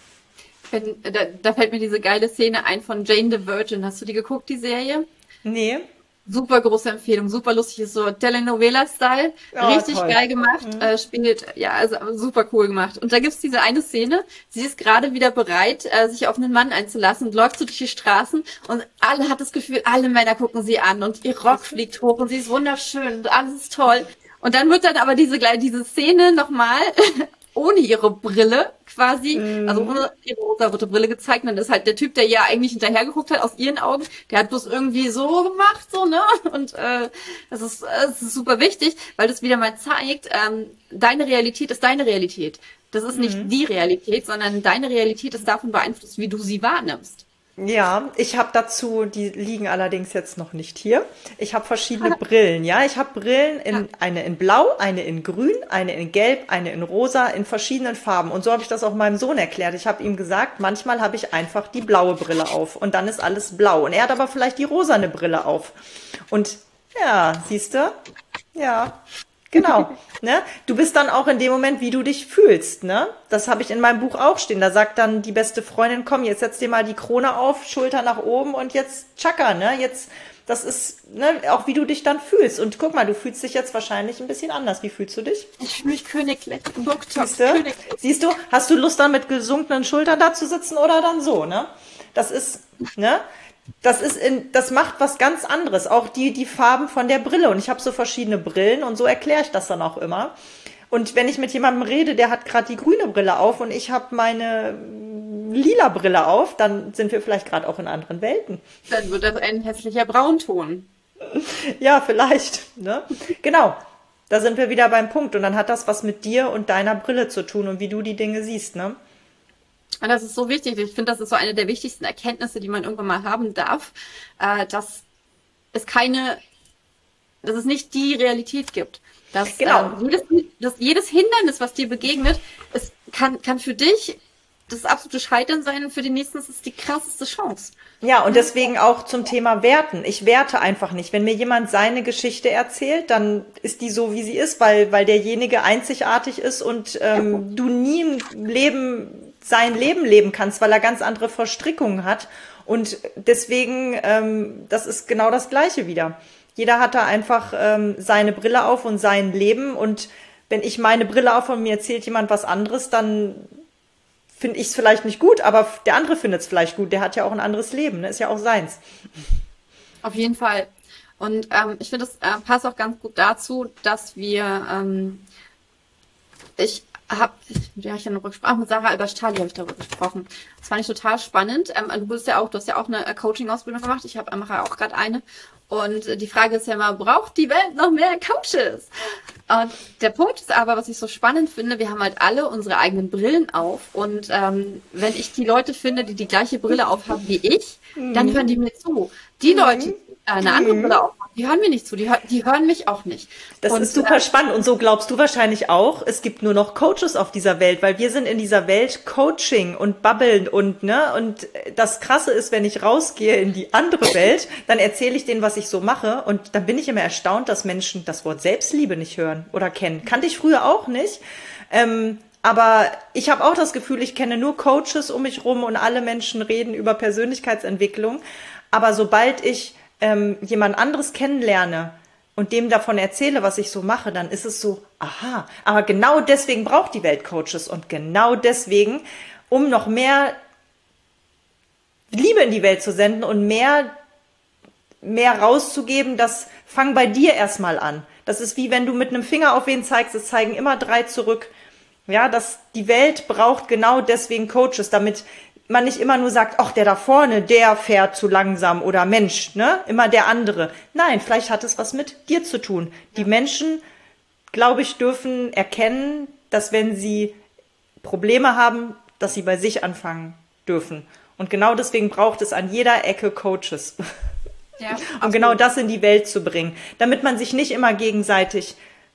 Wenn, da, da fällt mir diese geile Szene ein von Jane the Virgin. Hast du die geguckt, die Serie?
Nee.
Super große Empfehlung, super lustig, ist so Telenovela-Style,
Oh,
richtig
toll.
geil gemacht, äh, spielt, ja, also super cool gemacht. Und da gibt's diese eine Szene, sie ist gerade wieder bereit, äh, sich auf einen Mann einzulassen und läuft so durch die Straßen und alle hat das Gefühl, alle Männer gucken sie an und ihr Rock fliegt hoch und sie ist wunderschön und alles ist toll. Und dann wird dann aber diese, gleich- diese Szene nochmal ohne ihre Brille quasi, also ohne ihre rosarote Brille gezeigt. Und dann ist halt der Typ, der ihr eigentlich hinterher geguckt hat, aus ihren Augen, der hat bloß irgendwie so gemacht, so, ne? Und äh, das ist, das ist super wichtig, weil das wieder mal zeigt, ähm, deine Realität ist deine Realität. Das ist nicht die Realität, sondern deine Realität ist davon beeinflusst, wie du sie wahrnimmst.
Ja, ich habe dazu, die liegen allerdings jetzt noch nicht hier. Ich habe verschiedene Brillen, ja. Ich habe Brillen, in,
Ja.
eine in Blau, eine in Grün, eine in Gelb, eine in Rosa, in verschiedenen Farben. Und so habe ich das auch meinem Sohn erklärt. Ich habe ihm gesagt, manchmal habe ich einfach die blaue Brille auf und dann ist alles blau. Und er hat aber vielleicht die rosane Brille auf. Und ja, siehst du? Ja. Genau, ne? Du bist dann auch in dem Moment, wie du dich fühlst, ne? Das habe ich in meinem Buch auch stehen. Da sagt dann die beste Freundin, komm, jetzt setz dir mal die Krone auf, Schulter nach oben und jetzt tschakka, ne? Jetzt, das ist, ne, auch wie du dich dann fühlst. Und guck mal, du fühlst dich jetzt wahrscheinlich ein bisschen anders. Wie fühlst du dich?
Ich fühle mich königlich. Booktalk,
Siehst du?
königlich.
Siehst du, hast du Lust dann mit gesunkenen Schultern da zu sitzen oder dann so, ne? Das ist, ne? Das ist in, das macht was ganz anderes. Auch die, die Farben von der Brille. Und ich habe so verschiedene Brillen und so erkläre ich das dann auch immer. Und wenn ich mit jemandem rede, der hat gerade die grüne Brille auf und ich habe meine lila Brille auf, dann sind wir vielleicht gerade auch in anderen Welten.
Dann wird das ein hässlicher Braunton.
Ja, vielleicht. Ne? Genau, da sind wir wieder beim Punkt. Und dann hat das was mit dir und deiner Brille zu tun und wie du die Dinge siehst. Ne?
Und das ist so wichtig. Ich finde, das ist so eine der wichtigsten Erkenntnisse, die man irgendwann mal haben darf, äh, dass es keine, dass es nicht die Realität gibt. Dass,
Genau.
äh, jedes, dass jedes Hindernis, was dir begegnet, es kann, kann für dich das absolute Scheitern sein und für den nächsten ist es die krasseste Chance.
Ja, und deswegen auch zum Thema Werten. Ich werte einfach nicht. Wenn mir jemand seine Geschichte erzählt, dann ist die so, wie sie ist, weil, weil derjenige einzigartig ist und ähm, du nie im Leben sein Leben leben kannst, weil er ganz andere Verstrickungen hat. Und deswegen, ähm, das ist genau das Gleiche wieder. Jeder hat da einfach ähm, seine Brille auf und sein Leben. Und wenn ich meine Brille auf und mir erzählt jemand was anderes, dann finde ich es vielleicht nicht gut, aber der andere findet es vielleicht gut. Der hat ja auch ein anderes Leben, ne? Ist ja auch seins.
Auf jeden Fall. Und ähm, ich finde, das äh, passt auch ganz gut dazu, dass wir, ähm, ich habe, ja, ich habe eine Rücksprache mit Sarah Albers-Tali, habe ich darüber gesprochen. Das fand ich total spannend. Ähm, du bist ja auch, du hast ja auch eine Coaching-Ausbildung gemacht. Ich habe mache auch gerade eine. Und äh, die Frage ist ja immer, braucht die Welt noch mehr Coaches? Und der Punkt ist aber, was ich so spannend finde, wir haben halt alle unsere eigenen Brillen auf. Und ähm, wenn ich die Leute finde, die die gleiche Brille aufhaben wie ich, dann hören die mir zu. Die Leute, die eine andere Brille aufhaben, die hören mir nicht zu. Die, hör, die hören mich auch nicht.
Das
und,
ist super
äh,
spannend. Und so glaubst du wahrscheinlich auch, es gibt nur noch Coaches auf dieser Welt, weil wir sind in dieser Welt Coaching und Babbeln und, ne, und das Krasse ist, wenn ich rausgehe in die andere Welt, dann erzähle ich denen, was ich so mache und dann bin ich immer erstaunt, dass Menschen das Wort Selbstliebe nicht hören oder kennen. Kannte ich früher auch nicht. Ähm, aber ich habe auch das Gefühl, ich kenne nur Coaches um mich rum und alle Menschen reden über Persönlichkeitsentwicklung. Aber sobald ich ähm, jemand anderes kennenlerne und dem davon erzähle, was ich so mache, dann ist es so, aha, aber genau deswegen braucht die Welt Coaches und genau deswegen, um noch mehr Liebe in die Welt zu senden und mehr, mehr rauszugeben, das fang bei dir erstmal an. Das ist wie wenn du mit einem Finger auf wen zeigst, es zeigen immer drei zurück. Ja, dass die Welt braucht genau deswegen Coaches, damit man nicht immer nur sagt, ach, der da vorne, der fährt zu langsam oder Mensch, ne, immer der andere. Nein, vielleicht hat es was mit dir zu tun. Die Menschen, glaube ich, dürfen erkennen, dass wenn sie Probleme haben, dass sie bei sich anfangen dürfen. Und genau deswegen braucht es an jeder Ecke Coaches.
Ja,
um genau das in die Welt zu bringen, damit man sich nicht immer gegenseitig,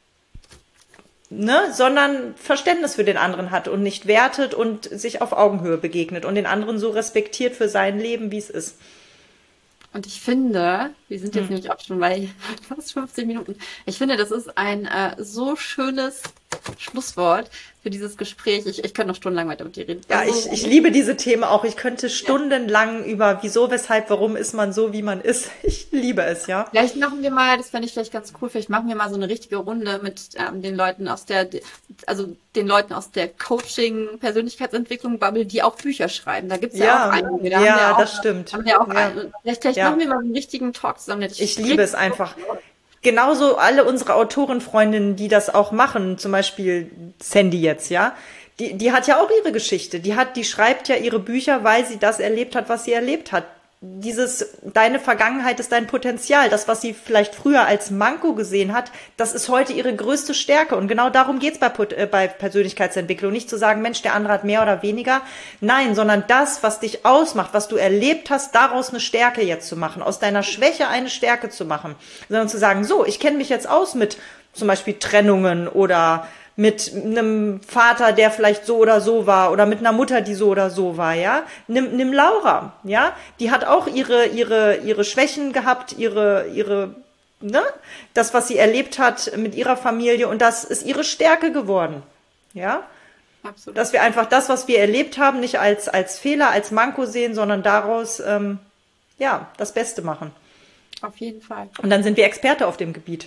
ne, sondern Verständnis für den anderen hat und nicht wertet und sich auf Augenhöhe begegnet und den anderen so respektiert für sein Leben, wie es ist.
Und ich finde, wir sind jetzt
Hm.
nämlich auch schon bei fast fünfzehn Minuten. Ich finde, das ist ein äh, so schönes Schlusswort für dieses Gespräch. Ich, ich könnte noch stundenlang weiter mit dir reden.
Ja,
Also,
ich, ich liebe diese Themen auch. Ich könnte stundenlang über wieso, weshalb, warum ist man so, wie man ist. Ich liebe es, ja.
Vielleicht machen wir mal, das fände ich vielleicht ganz cool, vielleicht machen wir mal so eine richtige Runde mit ähm, den Leuten aus der, also den Leuten aus der Coaching, Persönlichkeitsentwicklung Bubble, die auch Bücher schreiben. Da gibt's ja,
Ja,
auch einige. Da
ja,
haben wir auch,
das stimmt.
Haben wir auch
Ja.
einen. Vielleicht, vielleicht
Ja.
machen wir mal einen richtigen Talk zusammen.
Ich liebe es einfach. Genauso alle unsere Autorenfreundinnen, die das auch machen, zum Beispiel Sandy jetzt, ja, die, die hat ja auch ihre Geschichte. Die hat, die schreibt ja ihre Bücher, weil sie das erlebt hat, was sie erlebt hat. Dieses, deine Vergangenheit ist dein Potenzial. Das, was sie vielleicht früher als Manko gesehen hat, das ist heute ihre größte Stärke. Und genau darum geht's bei, äh, bei Persönlichkeitsentwicklung. Nicht zu sagen, Mensch, der andere hat mehr oder weniger. Nein, sondern das, was dich ausmacht, was du erlebt hast, daraus eine Stärke jetzt zu machen. Aus deiner Schwäche eine Stärke zu machen. Sondern zu sagen, so, ich kenne mich jetzt aus mit zum Beispiel Trennungen oder mit einem Vater, der vielleicht so oder so war, oder mit einer Mutter, die so oder so war, ja. Nimm, nimm Laura, ja. Die hat auch ihre, ihre, ihre Schwächen gehabt, ihre, ihre, ne? Das, was sie erlebt hat mit ihrer Familie, und das ist ihre Stärke geworden, ja.
Absolut.
Dass wir einfach das, was wir erlebt haben, nicht als, als Fehler, als Manko sehen, sondern daraus, ähm, ja, das Beste machen.
Auf jeden Fall.
Und dann sind wir Experte auf dem Gebiet.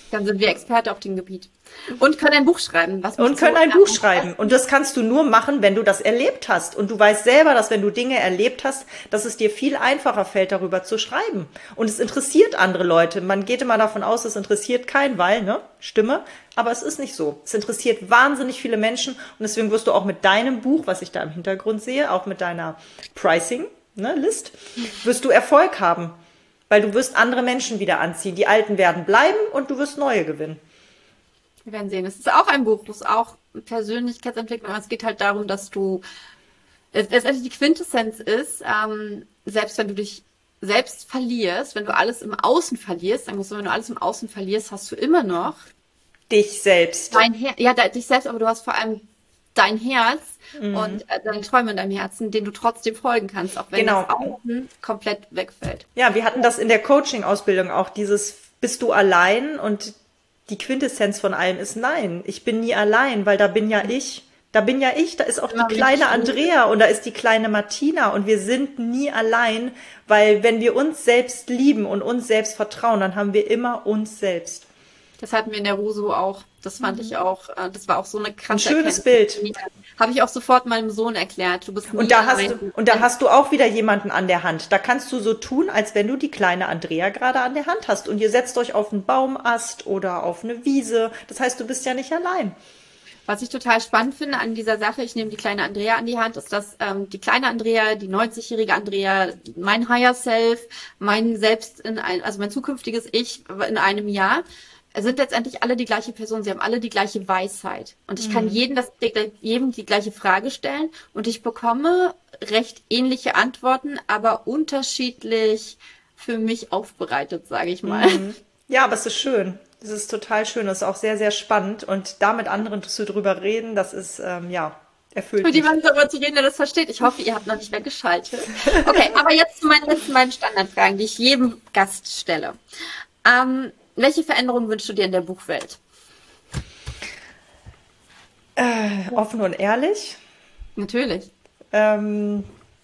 Dann sind wir Experte auf dem Gebiet. Und können ein Buch schreiben. Was mich
Und können
so
ein Buch
am-
schreiben. Und das kannst du nur machen, wenn du das erlebt hast. Und du weißt selber, dass wenn du Dinge erlebt hast, dass es dir viel einfacher fällt, darüber zu schreiben. Und es interessiert andere Leute. Man geht immer davon aus, es interessiert keinen, weil, ne, Stimme. Aber es ist nicht so. Es interessiert wahnsinnig viele Menschen. Und deswegen wirst du auch mit deinem Buch, was ich da im Hintergrund sehe, auch mit deiner Pricing, ne, List, wirst du Erfolg haben. Weil du wirst andere Menschen wieder anziehen. Die Alten werden bleiben und du wirst neue gewinnen.
Wir werden sehen. Es ist auch ein Buch, das ist auch Persönlichkeitsentwicklung. Aber es geht halt darum, dass du, es- letztendlich die Quintessenz ist, ähm, selbst wenn du dich selbst verlierst, wenn du alles im Außen verlierst, sagen wir so, wenn du alles im Außen verlierst, hast du immer noch
Dich selbst.
dein Herz, ja, de- dich selbst, aber du hast vor allem dein Herz und äh, deine Träume in deinem Herzen, denen du trotzdem folgen kannst, auch wenn
Genau.
das Außen komplett wegfällt.
Ja, wir hatten das in der Coaching-Ausbildung auch, dieses bist du allein, und die Quintessenz von allem ist nein, ich bin nie allein, weil da bin ja ich. Da bin ja ich, da ist auch
Immer
die kleine
wieder.
Andrea und da ist die kleine Martina und wir sind nie allein, weil wenn wir uns selbst lieben und uns selbst vertrauen, dann haben wir immer uns selbst.
Das hatten wir in der Ruso auch. Das fand ich auch, äh, das war auch so eine krasse
Ein schönes
Erkenntnis.
Bild.
Habe ich auch sofort meinem Sohn erklärt. Du bist nie
Und da hast
allein.
du, und da hast du auch wieder jemanden an der Hand. Da kannst du so tun, als wenn du die kleine Andrea gerade an der Hand hast. Und ihr setzt euch auf einen Baumast oder auf eine Wiese. Das heißt, du bist ja nicht allein.
Was ich total spannend finde an dieser Sache, ich nehme die kleine Andrea an die Hand, ist, dass ähm, die kleine Andrea, die neunzigjährige Andrea, mein Higher Self, mein Selbst in ein, also mein zukünftiges Ich in einem Jahr, sind letztendlich alle die gleiche Person. Sie haben alle die gleiche Weisheit. Und ich kann jedem, das, jedem die gleiche Frage stellen und ich bekomme recht ähnliche Antworten, aber unterschiedlich für mich aufbereitet, sage ich mal.
Ja, aber es ist schön. Es ist total schön. Es ist auch sehr, sehr spannend. Und da mit anderen zu drüber reden, das ist, ähm, ja, erfüllt
Für
mich.
jemanden darüber zu reden, der das versteht. Ich hoffe, ihr habt noch nicht mehr geschaltet. Okay, aber jetzt zu meinen letzten beiden Standardfragen, die ich jedem Gast stelle. Ähm, welche Veränderungen wünschst du dir in der Buchwelt?
Äh, offen und ehrlich.
Natürlich.
Ähm,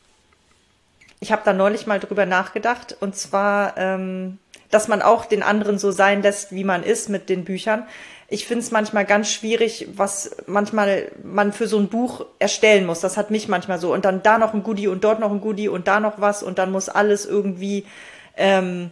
ich habe da neulich mal drüber nachgedacht. Und zwar, ähm, dass man auch den anderen so sein lässt, wie man ist mit den Büchern. Ich finde es manchmal ganz schwierig, was manchmal man für so ein Buch erstellen muss. Das hat mich manchmal so. Und dann da noch ein Goodie und dort noch ein Goodie und da noch was. Und dann muss alles irgendwie... Ähm,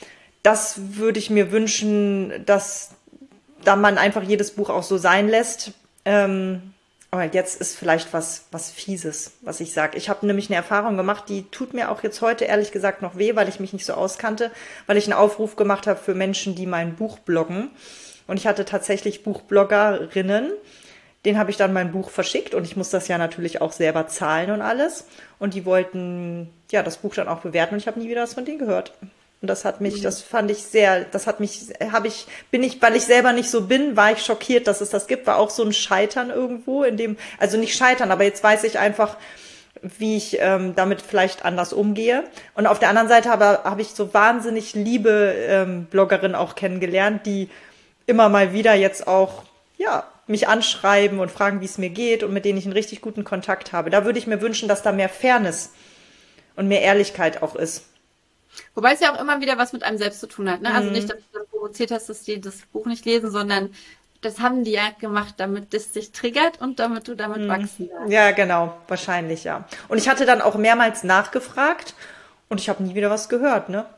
das würde ich mir wünschen, dass da man einfach jedes Buch auch so sein lässt. Ähm, aber jetzt ist vielleicht was, was Fieses, was ich sage. Ich habe nämlich eine Erfahrung gemacht, die tut mir auch jetzt heute ehrlich gesagt noch weh, weil ich mich nicht so auskannte, weil ich einen Aufruf gemacht habe für Menschen, die mein Buch bloggen. Und ich hatte tatsächlich Buchbloggerinnen, denen habe ich dann mein Buch verschickt und ich muss das ja natürlich auch selber zahlen und alles. Und die wollten ja das Buch dann auch bewerten und ich habe nie wieder was von denen gehört. Und das hat mich, das fand ich sehr, das hat mich, habe ich, bin ich, weil ich selber nicht so bin, war ich schockiert, dass es das gibt, war auch so ein Scheitern irgendwo in dem, also nicht Scheitern, aber jetzt weiß ich einfach, wie ich ähm, damit vielleicht anders umgehe. Und auf der anderen Seite habe, habe ich so wahnsinnig liebe ähm, Bloggerinnen auch kennengelernt, die immer mal wieder jetzt auch, ja, mich anschreiben und fragen, wie es mir geht und mit denen ich einen richtig guten Kontakt habe. Da würde ich mir wünschen, dass da mehr Fairness und mehr Ehrlichkeit auch ist.
Wobei es ja auch immer wieder was mit einem selbst zu tun hat. Ne? Also nicht, dass du dann provoziert hast, dass die das Buch nicht lesen, sondern das haben die ja gemacht, damit es dich triggert und damit du damit wachsen darfst.
Ja, genau, wahrscheinlich, ja. Und ich hatte dann auch mehrmals nachgefragt und ich habe nie wieder was gehört, ne?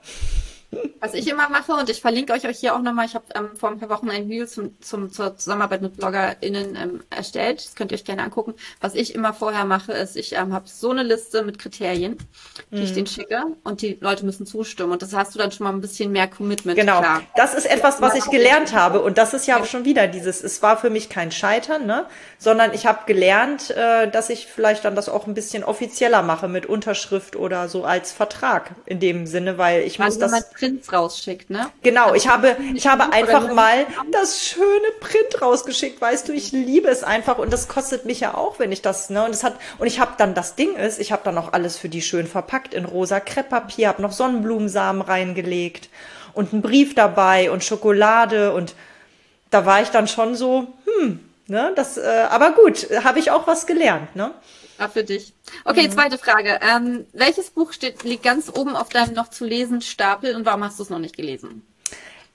Was ich immer mache, und ich verlinke euch, euch hier auch nochmal, ich habe ähm, vor ein paar Wochen ein Video zum, zum, zur Zusammenarbeit mit BloggerInnen ähm, erstellt. Das könnt ihr euch gerne angucken. Was ich immer vorher mache, ist, ich ähm, habe so eine Liste mit Kriterien, die
Mhm.
ich denen schicke und die Leute müssen zustimmen. Und das hast du dann schon mal ein bisschen mehr Commitment.
Genau,
Klar.
das ist etwas, was ich gelernt habe und das ist ja auch schon wieder dieses, es war für mich kein Scheitern, ne, sondern ich habe gelernt, äh, dass ich vielleicht dann das auch ein bisschen offizieller mache mit Unterschrift oder so als Vertrag in dem Sinne, weil ich muss
Gerade wenn man
das,
Prints rausschickt, ne?
genau, ich habe, ich habe
Oder
einfach
nur-
mal das schöne Print rausgeschickt, weißt du, ich liebe es einfach und das kostet mich ja auch, wenn ich das, ne, und es hat, und ich habe dann, das Ding ist, ich habe dann auch alles für die schön verpackt in rosa Krepppapier, habe noch Sonnenblumensamen reingelegt und einen Brief dabei und Schokolade und da war ich dann schon so, hm, ne, das, äh, aber gut, habe ich auch was gelernt, ne?
Ah, für dich. Okay,
Mhm.
zweite Frage. Ähm, welches Buch steht, liegt ganz oben auf deinem noch zu lesen Stapel und warum hast du es noch nicht gelesen?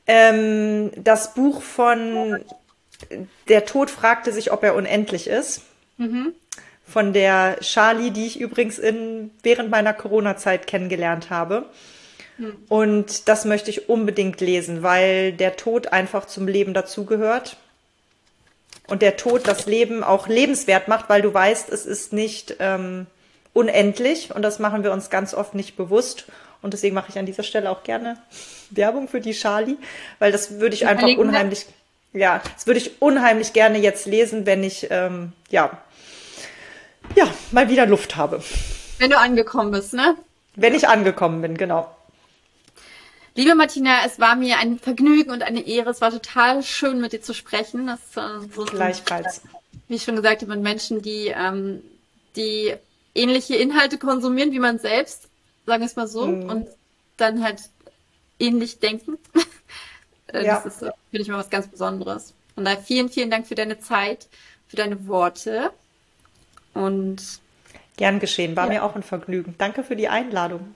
Ähm, das Buch von Der Tod fragte sich, ob er unendlich ist.
Mhm.
Von der Charlie, die ich übrigens in, während meiner Corona-Zeit kennengelernt habe.
Hm.
Und das möchte ich unbedingt lesen, weil der Tod einfach zum Leben dazugehört. Und der Tod das Leben auch lebenswert macht, weil du weißt, es ist nicht ähm, unendlich. Und das machen wir uns ganz oft nicht bewusst. Und deswegen mache ich an dieser Stelle auch gerne Werbung für die Charlie, weil das würde ich
Wir
einfach
verlinken
unheimlich, ja, das würde ich unheimlich gerne jetzt lesen, wenn ich, ähm, ja, ja, mal wieder Luft habe.
Wenn du angekommen bist, ne?
Wenn ich angekommen bin, genau.
Liebe Martina, es war mir ein Vergnügen und eine Ehre. Es war total schön, mit dir zu sprechen. Das äh, so,
Gleichfalls.
wie ich schon gesagt habe, mit Menschen, die, ähm, die ähnliche Inhalte konsumieren wie man selbst, sagen wir es mal so,
Mhm.
und dann halt ähnlich denken. Äh,
Ja.
Das ist, äh, finde ich mal was ganz Besonderes. Von daher vielen, vielen Dank für deine Zeit, für deine Worte und
Gern geschehen, war
Ja.
mir auch ein Vergnügen. Danke für die Einladung.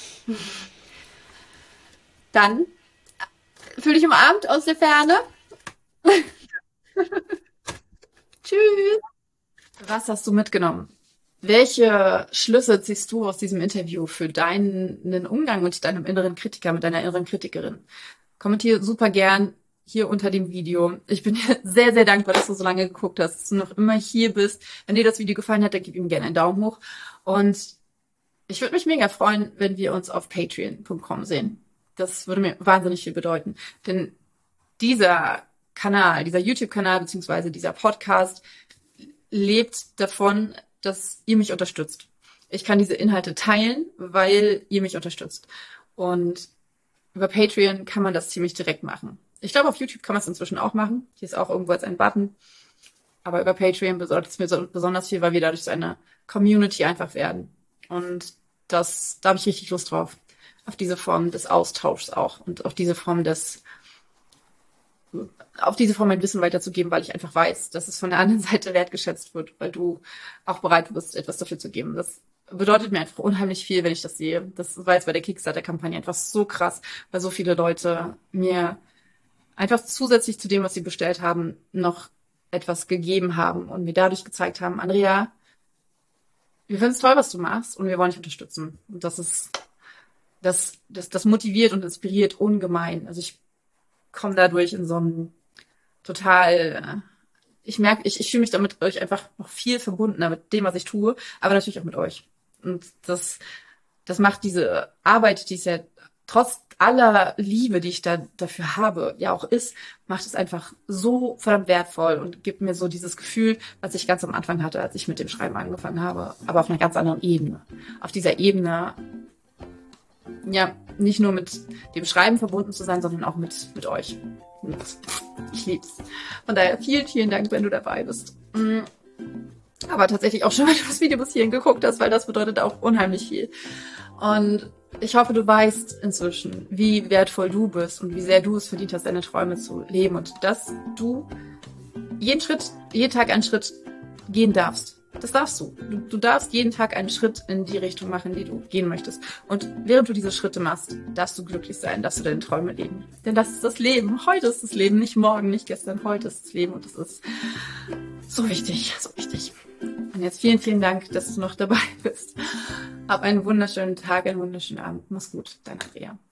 dann fühl dich umarmt aus der Ferne. Tschüss.
Was hast du mitgenommen? Welche Schlüsse ziehst du aus diesem Interview für deinen Umgang mit deinem inneren Kritiker, mit deiner inneren Kritikerin? Kommentiere super gern hier unter dem Video. Ich bin dir sehr, sehr dankbar, dass du so lange geguckt hast, dass du noch immer hier bist. Wenn dir das Video gefallen hat, dann gib ihm gerne einen Daumen hoch. Und ich würde mich mega freuen, wenn wir uns auf patreon punkt com sehen. Das würde mir wahnsinnig viel bedeuten. Denn dieser Kanal, dieser YouTube-Kanal beziehungsweise dieser Podcast lebt davon, dass ihr mich unterstützt. Ich kann diese Inhalte teilen, weil ihr mich unterstützt. Und über Patreon kann man das ziemlich direkt machen. Ich glaube, auf YouTube kann man es inzwischen auch machen. Hier ist auch irgendwo jetzt ein Button. Aber über Patreon bedeutet es mir so besonders viel, weil wir dadurch so eine Community einfach werden. Und das, da habe ich richtig Lust drauf. Auf diese Form des Austauschs auch. Und auf diese Form des, auf diese Form mein Wissen weiterzugeben, weil ich einfach weiß, dass es von der anderen Seite wertgeschätzt wird, weil du auch bereit bist, etwas dafür zu geben. Das bedeutet mir einfach unheimlich viel, wenn ich das sehe. Das war jetzt bei der Kickstarter-Kampagne einfach so krass, weil so viele Leute mir einfach zusätzlich zu dem, was sie bestellt haben, noch etwas gegeben haben und mir dadurch gezeigt haben, Andrea, wir finden es toll, was du machst und wir wollen dich unterstützen. Und das ist, das, das, das motiviert und inspiriert ungemein. Also ich komme dadurch in so einen total, ich merke, ich, ich fühle mich damit euch einfach noch viel verbundener mit dem, was ich tue, aber natürlich auch mit euch. Und das, das macht diese Arbeit, die es ja trotz aller Liebe, die ich da dafür habe, ja auch ist, macht es einfach so verdammt wertvoll und gibt mir so dieses Gefühl, was ich ganz am Anfang hatte, als ich mit dem Schreiben angefangen habe, aber auf einer ganz anderen Ebene. Auf dieser Ebene, ja, nicht nur mit dem Schreiben verbunden zu sein, sondern auch mit, mit euch. Und ich lieb's. Von daher vielen, vielen Dank, wenn du dabei bist. Aber tatsächlich auch schon, wenn du das Video bis hierhin geguckt hast, weil das bedeutet auch unheimlich viel. Und ich hoffe, du weißt inzwischen, wie wertvoll du bist und wie sehr du es verdient hast, deine Träume zu leben und dass du jeden Schritt, jeden Tag einen Schritt gehen darfst. Das darfst du. du. Du darfst jeden Tag einen Schritt in die Richtung machen, die du gehen möchtest. Und während du diese Schritte machst, darfst du glücklich sein, darfst du deine Träume leben. Denn das ist das Leben. Heute ist das Leben, nicht morgen, nicht gestern. Heute ist das Leben und das ist so wichtig, so wichtig. Und jetzt vielen, vielen Dank, dass du noch dabei bist. Hab einen wunderschönen Tag, einen wunderschönen Abend. Mach's gut, dein Andrea.